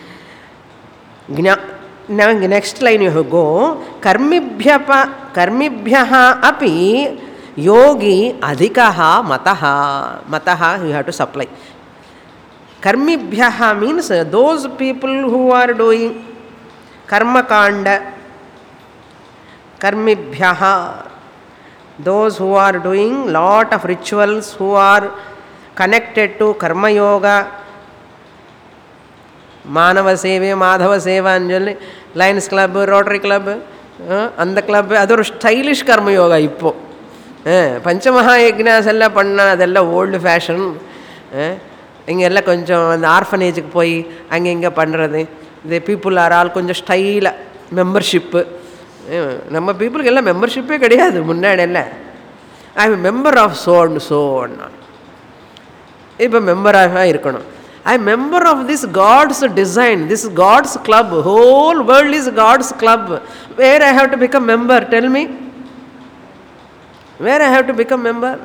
Now next line you have to go. Karmibhyaha api yogi adhikaha mataha. Mataha you have to supply. Karmibhyaha means those people who are doing karma kanda. Karmibhyaha, those who are doing lot of rituals, who are connected to karma yoga, Manava Seva, Madhava Seva ಅಂಜಲ್ಲಿ Lions Club, Rotary Club, அந்த club ಅದೊಂದು stylish ಕರ್ಮಯೋಗ. ಇಪ್ಪೋ பஞ்சமகாயஜ்ஞாஸ் எல்லாம் பண்ணால் அதெல்லாம் old fashion. இங்கெல்லாம் கொஞ்சம் அந்த ஆர்ஃபனேஜுக்கு போய் அங்கே இங்கே பண்ணுறது. இந்த பீப்புள் ஆர் ஆல் கொஞ்சம் ஸ்டைலாக மெம்பர்ஷிப்பு. நம்ம பீப்புளுக்கு எல்லாம் மெம்பர்ஷிப்பே கிடையாது முன்னாடி எல்லாம். ஐ எம் மெம்பர் ஆஃப் சோன்னு சோன்னா இப்போ மெம்பராக இருக்கணும். I am member of this God's design, this God's club, whole world is God's club. Where I have to become member? Tell me, where I have to become member?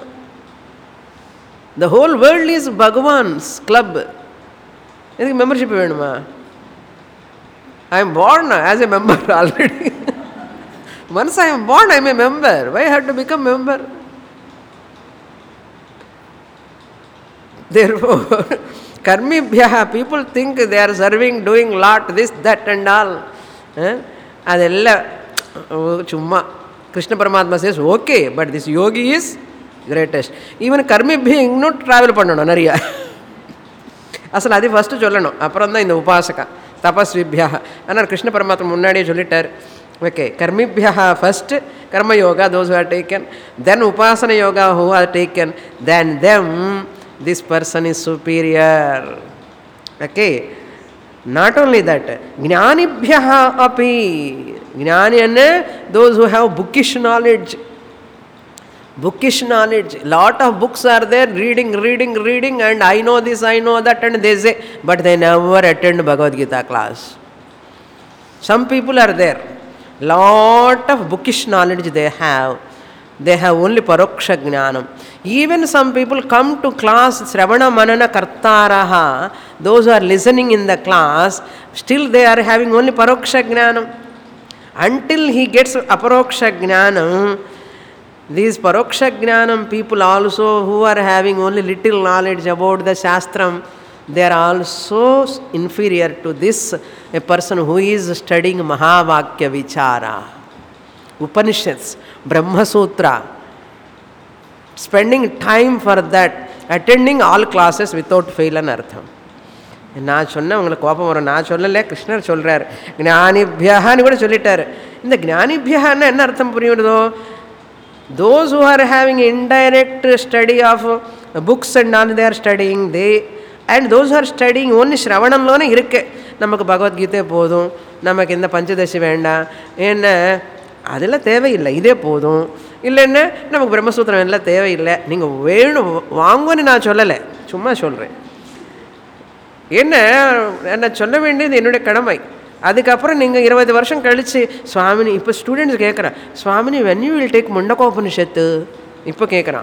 The whole world is Bhagavan's club. இதுக்கு membership வேணுமா? ஐ எம் born as a member already. Once I am born, I am a member. Why I have to become member? Therefore, karmibhyaha, people think they are serving, doing lot, this, that and all. அதெல்லாம் சும்மா. Krishna Paramatma says, okay, but this yogi is greatest. Even karmibhya இன்னும் travel பண்ணணும் நிறையா. அசல் அது first சொல்லணும், அப்புறம் தான் இந்த உபாசகா தபஸ்விபியா. ஆனால் கிருஷ்ண பரமாத்மா முன்னாடியே சொல்லிட்டார். ஓகே, கர்மிபியா first karma yoga, those who are taken, then upasana yoga who are taken, then them this person is superior. Okay, not only that, ஞானிபியா அப்பி. ஞானி என்ன? Those who have bookish knowledge. Bookish knowledge, lot of books are there, reading, and I know this, I know that, and they say, but they never attend Bhagavad Gita class. Some people are there, lot of bookish knowledge they have only paroksha jnanam. Even some people come to class, Sravana Manana Kartaraha, those who are listening in the class, still they are having only paroksha jnanam. Until he gets aparoksha jnanam, these paroksha jnanam people also who are having only little knowledge about the shastram, they are also inferior to this, a person who is studying Mahavakya Vichara, Upanishads, Brahma Sutra, spending time for that, attending all classes without fail and artham. நான் சொன்ன உங்களுக்கு கோபம் வரும். நான் சொல்லலை, கிருஷ்ணர் சொல்கிறார். ஞானிபியான்னு கூட சொல்லிட்டார். இந்த ஞானிபியான்னு என்ன அர்த்தம் புரியுறதோ? Those who are having indirect study of books and all they are studying, and those who are studying only Shravanamlone irukke, நமக்கு பகவத்கீதை போதும், நமக்கு இந்த பஞ்சதசி வேண்டாம், என்ன அதெல்லாம் தேவையில்லை, இதே போதும், இல்லைன்னா நமக்கு பிரம்மசூத்திரம் எல்லாம் தேவையில்லை, நீங்கள் வேணும் வாங்குன்னு நான் சொல்லலை, சும்மா சொல்கிறேன். என்ன சொல்ல வேண்டியது என்னுடைய கடமை. அதுக்கப்புறம் நீங்கள் 20 வருஷம் கழித்து சுவாமினி, இப்போ ஸ்டூடெண்ட்ஸ் கேட்குறான், Swamini when you will take முண்டகோபனிஷத்து, இப்போ கேட்குறான்.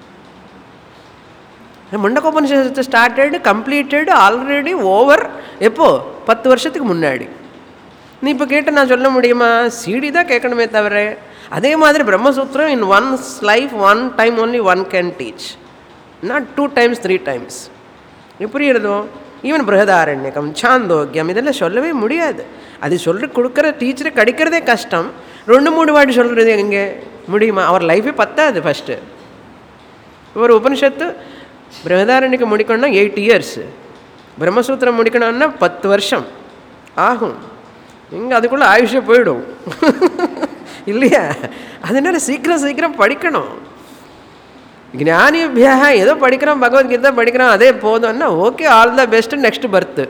முண்டகோபனிஷத்து ஸ்டார்டட், கம்ப்ளீட்டட், ஆல்ரெடி ஓவர். எப்போது? 10 வருஷத்துக்கு முன்னாடி. நீ இப்போ கேட்டு நான் சொல்ல முடியுமா? சிடி தான் கேட்கணுமே தவிர. அதே மாதிரி பிரம்மசூத்திரம் in once life, one time only one can teach, not 2 times 3 times. புரியுறதோ? ஈவன் பிருகதாரண்யகம், சாந்தோக்கியம், இதெல்லாம் சொல்லவே முடியாது. அது சொல்லி கொடுக்குற டீச்சரை கிடைக்கிறதே கஷ்டம். 2-3 வாட்டி சொல்கிறது எங்கே முடியுமா? அவர் லைஃபே பத்தாது. ஃபஸ்ட்டு ஒரு உபனிஷத்து பிருகதாரண்யக்கம் முடிக்கணும்னா 8 years, பிரம்மசூத்திரம் முடிக்கணும்னா 10 வருஷம் ஆகும். இங்கே அதுக்குள்ளே ஆயுஷே போயிடும் இல்லையா? அதனால சீக்கிரம் படிக்கணும். ஞானிபியா ஏதோ படிக்கிறோம், பகவத்கீதை படிக்கிறோம், அதே போதும்னா okay, all the best, next birth.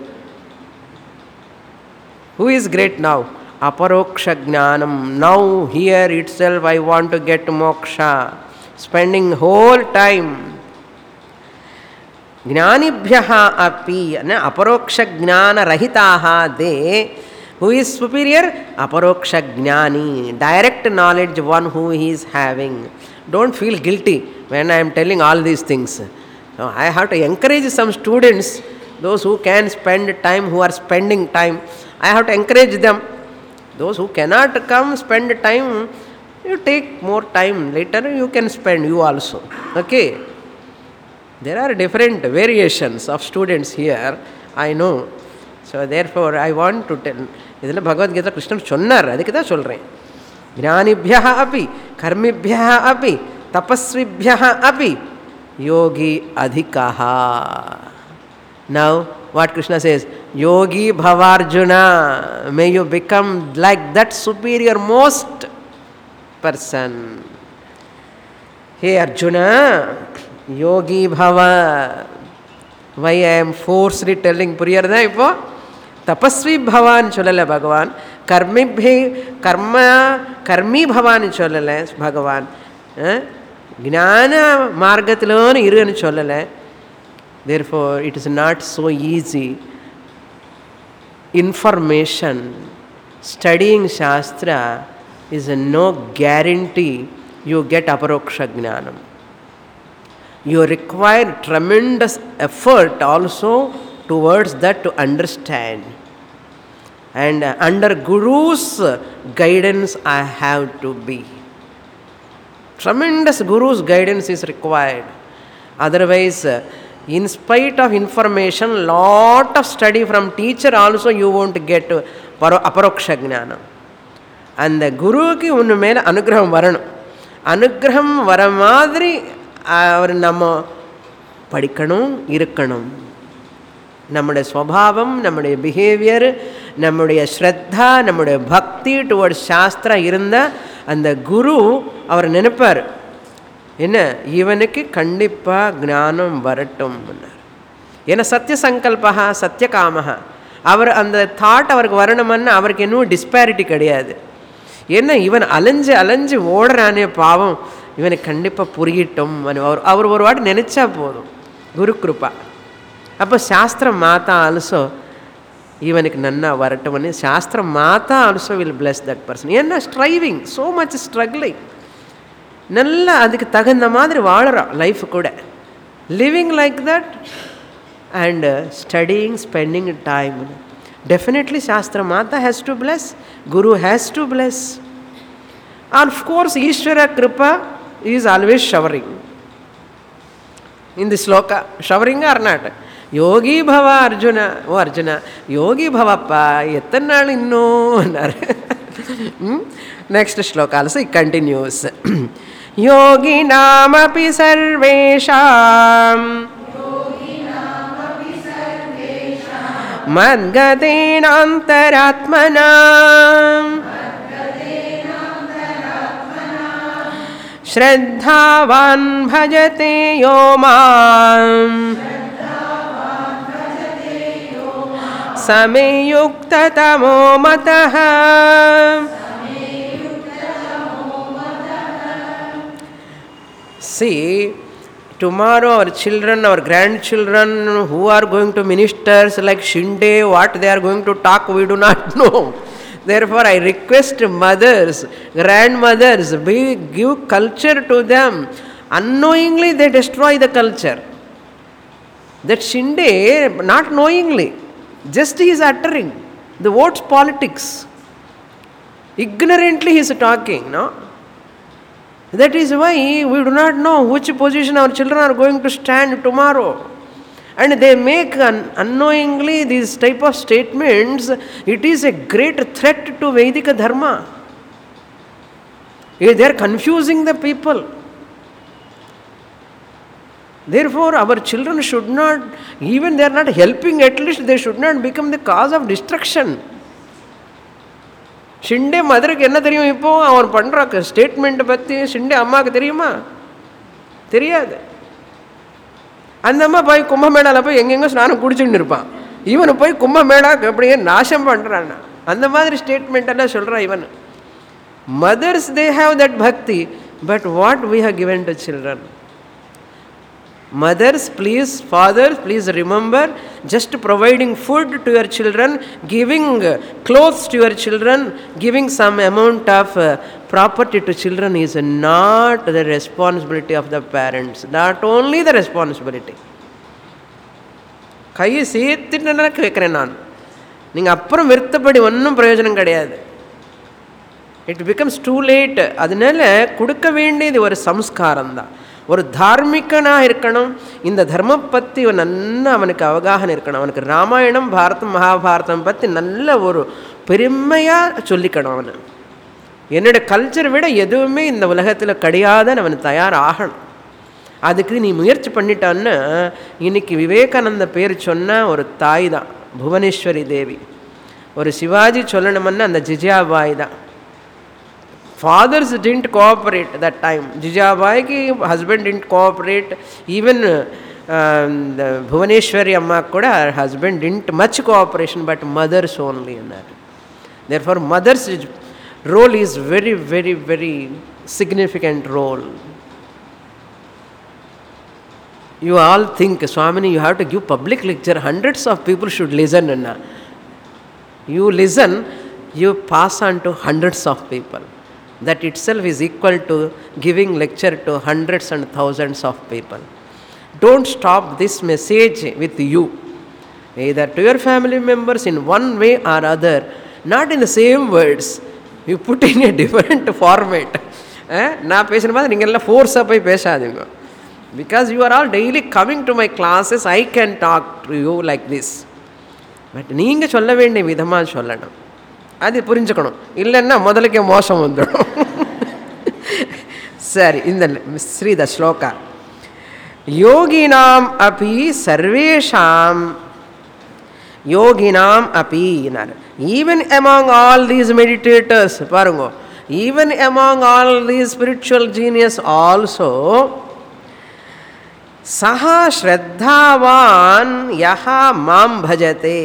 Who is great now? aparoksha jnanam. Now here itself I want to get moksha, spending whole time Jnanibhyaha api, aparoksha jnana rahitaha de. Who is superior? Aparoksha jnani. Direct knowledge, one who he is having. Don't feel guilty when I am telling all these things. So I have to encourage some students, those who can spend time, who are spending time. I have to encourage them. Those who cannot come spend time, you take more time. Later you can spend, you also. Okay. There are different variations of students here, I know. So therefore I want to tell. Idhila Bhagavad Gita Krishna sonnar, adukku da solren. Jnanibhyaha api, karmibhyaha api, tapasvibhyaha api, yogi adhikaha. Now what Krishna says, yogi bhavarjuna, may you become like that superior most person. Hey Arjuna, yogi bhava. Why I am forcefully telling Puriyarda ipo? Tapasvi bhavan cholale Bhagavan. Karmi bhavan cholale Bhagavan. Gnana margatilone iru cholale. Therefore, it is not so easy. Information, studying Shastra is no guarantee you get aparoksha jnanam. You require tremendous effort also towards that to understand. And under Guru's guidance, I have to be. Tremendous Guru's guidance is required. Otherwise, in spite of information, lot of study from teacher also you won't get aparoksha jnana. And the Guru ki unnu mela anugraham varanam. Anugraham varamadri அவர் நம்ம படிக்கணும் இருக்கணும். நம்முடைய ஸ்வபாவம், நம்முடைய behaviour, நம்முடைய ஸ்ரத்தா, நம்முடைய பக்தி towards Sastra இருந்த அந்த குரு அவர் நினைப்பார், என்ன இவனுக்கு கண்டிப்பாக ஞானம் வரட்டும். ஏன்னா சத்திய சங்கல்பா சத்தியகாமஹா. அவர் அந்த தாட் அவருக்கு வரணும்னா அவருக்கு இன்னும் டிஸ்பாரிட்டி கிடையாது. ஏன்னா இவன் அலைஞ்சு அலைஞ்சு ஓடுறானே பாவம், இவனுக்கு கண்டிப்பாக புரியட்டும். அவர் ஒரு வாட்டி நினச்சா போதும், குரு கிருப்பா. அப்போ சாஸ்திரம் மாதா ஆல்சோ இவனுக்கு நன்னா வரட்டும்னு சாஸ்திரம் மாதா also will bless that person. ஏன்னா ஸ்ட்ரைவிங், ஸோ மச் ஸ்ட்ரகிளிங், நல்லா அதுக்கு தகுந்த மாதிரி வாழறான் லைஃப் கூட. Living like that and studying, spending time. Definitely Shastra Mata has to bless, Guru has to bless. And of course Ishvara Kripa is always showering. In this sloka, showering or not? Yogi Bhava Arjuna, oh Arjuna, Yogi Bhava pa, ettanal inno. Next sloka also it continues. Yogi namapi sarvesham Madgatenantaratmana Shraddhavan bhajate yomam Sameyuktatamo mataha. See, tomorrow our children, our grandchildren who are going to ministers like Shinde, what they are going to talk, we do not know. Therefore, I request mothers, grandmothers, give culture to them. Unknowingly, they destroy the culture. That Shinde, not knowingly, just he is uttering the words politics. Ignorantly he is talking, no? That is why we do not know which position our children are going to stand tomorrow. And they make unknowingly these type of statements. It is a great threat to Vedika Dharma. They are confusing the people. Therefore, our children should not, even they are not helping, at least they should not become the cause of destruction. Shinde மதருக்கு என்ன தெரியும்? இப்போ அவன் பண்ணுற ஸ்டேட்மெண்ட்டை பற்றி ஷிண்டே அம்மாவுக்கு தெரியுமா? தெரியாது. அந்த அம்மா போய் கும்பமேடாவில் போய் எங்கெங்கே ஸ்நானம் குடிச்சுன்னு இருப்பான். இவனு போய் கும்பமேடாக்கு அப்படியே நாசம் பண்ணுறான். அந்த மாதிரி ஸ்டேட்மெண்ட் எல்லாம் சொல்கிறான் இவன். Mothers they have that bhakti, but what we have given to children? Mothers, please, fathers, please remember, just providing food to your children, giving clothes to your children, giving some amount of property to children is not the responsibility of the parents. Not only the responsibility. கையை சேர்த்துட்டு கேட்குறேன் நான். நீங்கள் அப்புறம் வருத்தப்படி ஒன்றும் பிரயோஜனம் கிடையாது. It becomes too late. அதனால கொடுக்க வேண்டியது ஒரு சம்ஸ்காரம் தான். ஒரு தார்மிகனாக இருக்கணும். இந்த தர்மம் பற்றி நல்லா அவனுக்கு அவகாகம் இருக்கணும். அவனுக்கு ராமாயணம், பாரதம், மகாபாரதம் பற்றி நல்ல ஒரு பெருமையாக சொல்லிக்கணும். அவனை என்னோடய கல்ச்சரை விட எதுவுமே இந்த உலகத்தில் கிடையாதுன்னு அவனுக்கு தயாராகணும். அதுக்கு நீ முயற்சி பண்ணிட்டான்னு இன்னைக்கு விவேகானந்த பேர் சொன்ன ஒரு தாய் தான் புவனேஸ்வரி தேவி. ஒரு சிவாஜி சொல்லணும்னா அந்த ஜிஜாபாய் தான். Fathers didn't cooperate that time. Jijabai husband didn't cooperate. Even Bhuvaneshwari Amma kuda, her husband didn't much cooperation, but mothers only in that. Therefore, mother's role is very, very, very significant role. You all think, Swamini, you have to give public lecture. Hundreds of people should listen. Anna. You listen, you pass on to hundreds of people. That itself is equal to giving lecture to hundreds and thousands of people. Don't stop this message with you. Either to your family members in one way or other, not in the same words. You put in a different format. நான் பேசுகிற மாதிரி நீங்கள் எல்லாம் ஃபோர்ஸாக போய் பேசாதீங்க. Because you are all daily coming to my classes, I can talk to you like this. But நீங்கள் சொல்ல வேண்டிய விதமாக சொல்லணும். அது புரிஞ்சுக்கணும். இல்லைன்னா முதலுக்கே மோசம் வந்துடும். சரி, இந்த ஸ்ரீத ஸ்லோகா யோகினாம் அபி சர்வேஷாம் யோகினாம் அபி, even among all these meditators, பாருங்க, even among all these spiritual genius also சஹா ஸ்ரத்தாவான் யஹா மாம் பஜதே.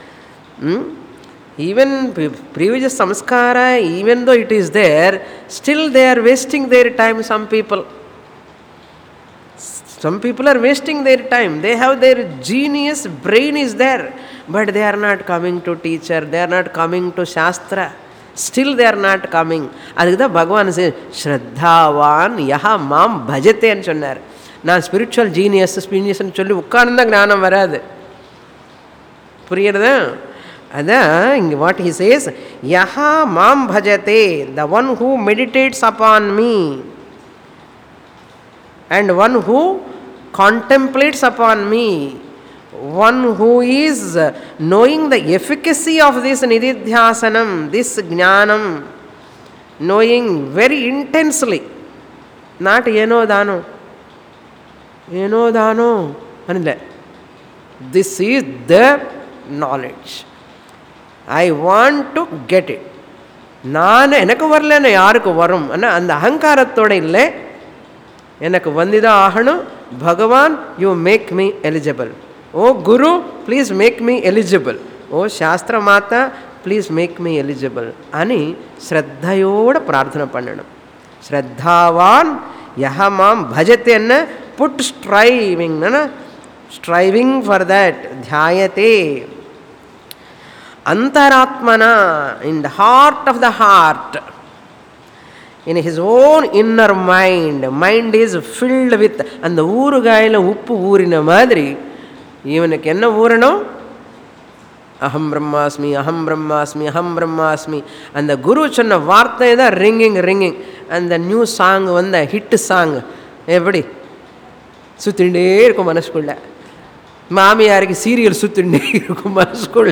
Even previous samskara, even though it is there, still they are wasting their time. Some people are wasting their time. They have their genius brain is there, but they are not coming to teacher, they are not coming to shastra. Still they are not coming. Adukku Bhagavan says shraddhavan yaha mam bhajate nu sonnar. நான் spiritual ஜீனியஸ்ன்னு சொல்லி உட்கார்ந்தா ஞானம் வராது. புரியுறதா? அதான் இங்கே what he says, யஹா மாம் பஜதே, the one who meditates upon me and one who contemplates upon me, one who is knowing the efficacy of this nididhyasanam, this jnanam, knowing very intensely, not eno dano anile, this is the knowledge. I want to get it. நான் எனக்கு வரலன்னு யாருக்கு வரும் அந்த அகங்காரத்தோடு இல்லை, எனக்கு வந்துதான் ஆகணும். Bhagavan, you make me eligible. Oh guru, please make me eligible. Oh சாஸ்திர மாதா, ப்ளீஸ் மேக் மீ எலிஜிபிள் అని ஸ்ரத்தையோடு பிரார்த்தனை பண்ணணும். ஸ்ரத்தாவான் யஹ மாம் பஜத்தே என்ன, புட் ஸ்ட்ரைவிங் ஃபார் தட், தியாயத்தே antaratmana, in the heart of the heart, in his own inner mind. Mind is filled with, அந்த ஊறுகாயில் உப்பு ஊறின மாதிரி இவனுக்கு என்ன ஊறணும், அஹம் பிரம்மாஸ்மி அஹம் பிரம்மாஸ்மி அஹம் பிரம்மாஸ்மி. அந்த குரு சொன்ன வார்த்தை தான் ரிங்கிங். அந்த நியூ சாங் வந்த ஹிட்டு சாங் எப்படி சுற்றிகிட்டே இருக்கும் மனசுக்குள்ள. மாமியாருக்கு சீரியல் சுற்றிகிட்டே இருக்கும் மனசுக்குள்ள,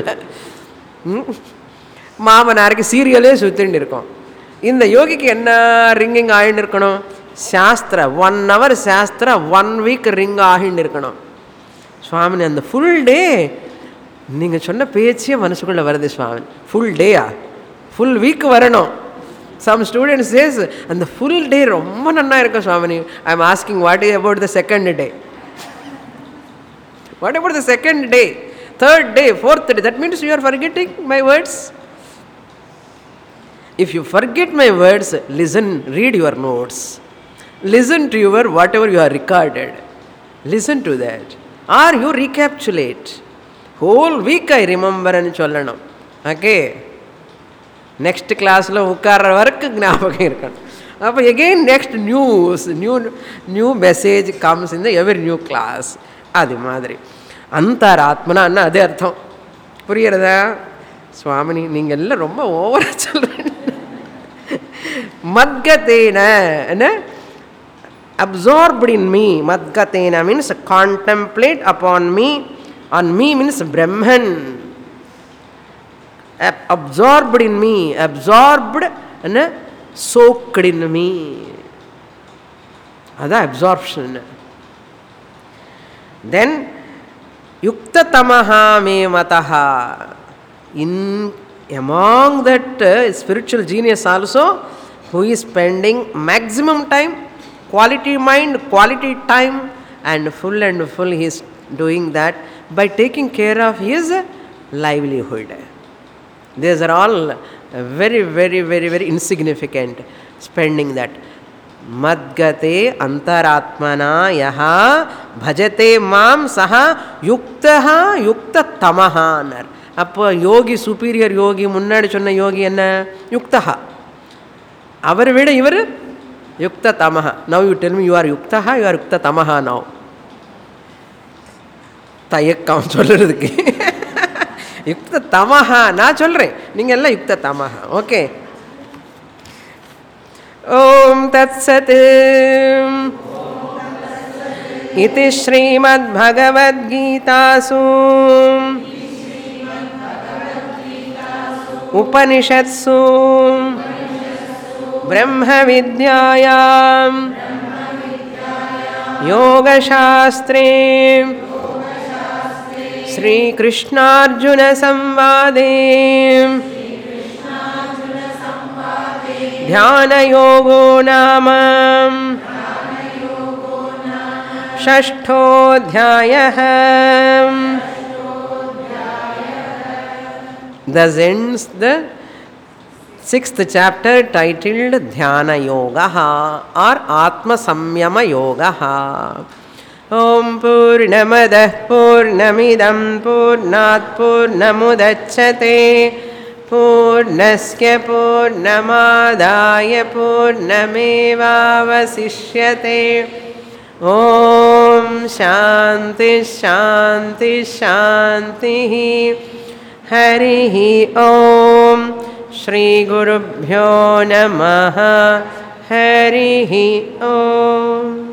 மாமனாருக்கு சீரியலே சுற்றின்னு இருக்கும். இந்த யோகிக்கு என்ன ரிங்கிங் ஆகின்னு இருக்கணும், சாஸ்திர 1 hour சாஸ்திர 1 week ரிங் ஆகின்னு இருக்கணும். சுவாமினி அந்த ஃபுல் டே நீங்கள் சொன்ன பேச்சே மனசுக்குள்ளே வருது சுவாமி. ஃபுல் டேயா, ஃபுல் வீக் வரணும். சம் ஸ்டூடெண்ட்ஸ் சேஸ் அந்த ஃபுல் டே ரொம்ப நல்லா இருக்கும் Swamini. I am asking what is about the second day, what about the second day, third day, fourth day? That means you are forgetting my words. If you forget my words, listen, read your notes, listen to your whatever you are recorded. Listen to that. Or you recapitulate. Whole week I remember అని சொல்லணும். Okay, next క్లాస్లో ఉక్కార వరకు జ్ఞాపకం இருக்கணும். அப்போ again next new message comes in the every new class. அது மாதிரி அந்தராத்மனா அதே அர்த்தம். புரியுறதா? சுவாமினி நீங்கள் எல்லாம் ரொம்ப ஓவரா சொல்கிறீங்க. மத்கதேன என்ன, absorbed in me. Madgatena means contemplate upon me. On me means Brahman. Absorbed in me. Absorbed and soaked in me. That's absorption. Then yukta tamaha me mataha. In among that spiritual genius also, who is spending maximum time, quality mind, quality time, and full he is doing that by taking care of his livelihood. These are all very, very, very, very insignificant, spending that. Madgate antaratmana yaha bhajate mam saha yuktaha yukta tamahanar. அப்போ யோகி, superior யோகி, முன்னாடி சொன்ன யோகி என்ன, யுக்தஹா. அவரை விட இவர் யுக்த தமஹா. Now you tell me you are யுக்தஹா, யூ ஆர் யுக்த தமஹா. நவ் தயக்கம் சொல்லுறதுக்கு. யுக்த தமஹா நான் சொல்கிறேன், நீங்கள் எல்லாம் யுக்த தமஹா. ஓகே. ஓம் தத் சத் இதி ஸ்ரீமத் பகவத்கீதாசு उपनिषत्सु ब्रह्मविद्यायां योगशास्त्रे श्रीकृष्णार्जुनसंवादे ध्यानयोगो नाम षष्ठोऽध्यायः. Thus ends the 6th chapter titled Dhyana Yogaha or Atma Samyama Yogaha. Om Purnamadah Purnamidam Purnat Purnamudachyate Purnasya Purnamadaya Purnamevavasishyate. Om Shanti Shanti Shanti. हरिः ॐ श्री गुरुभ्यो नमः. हरिः ॐ.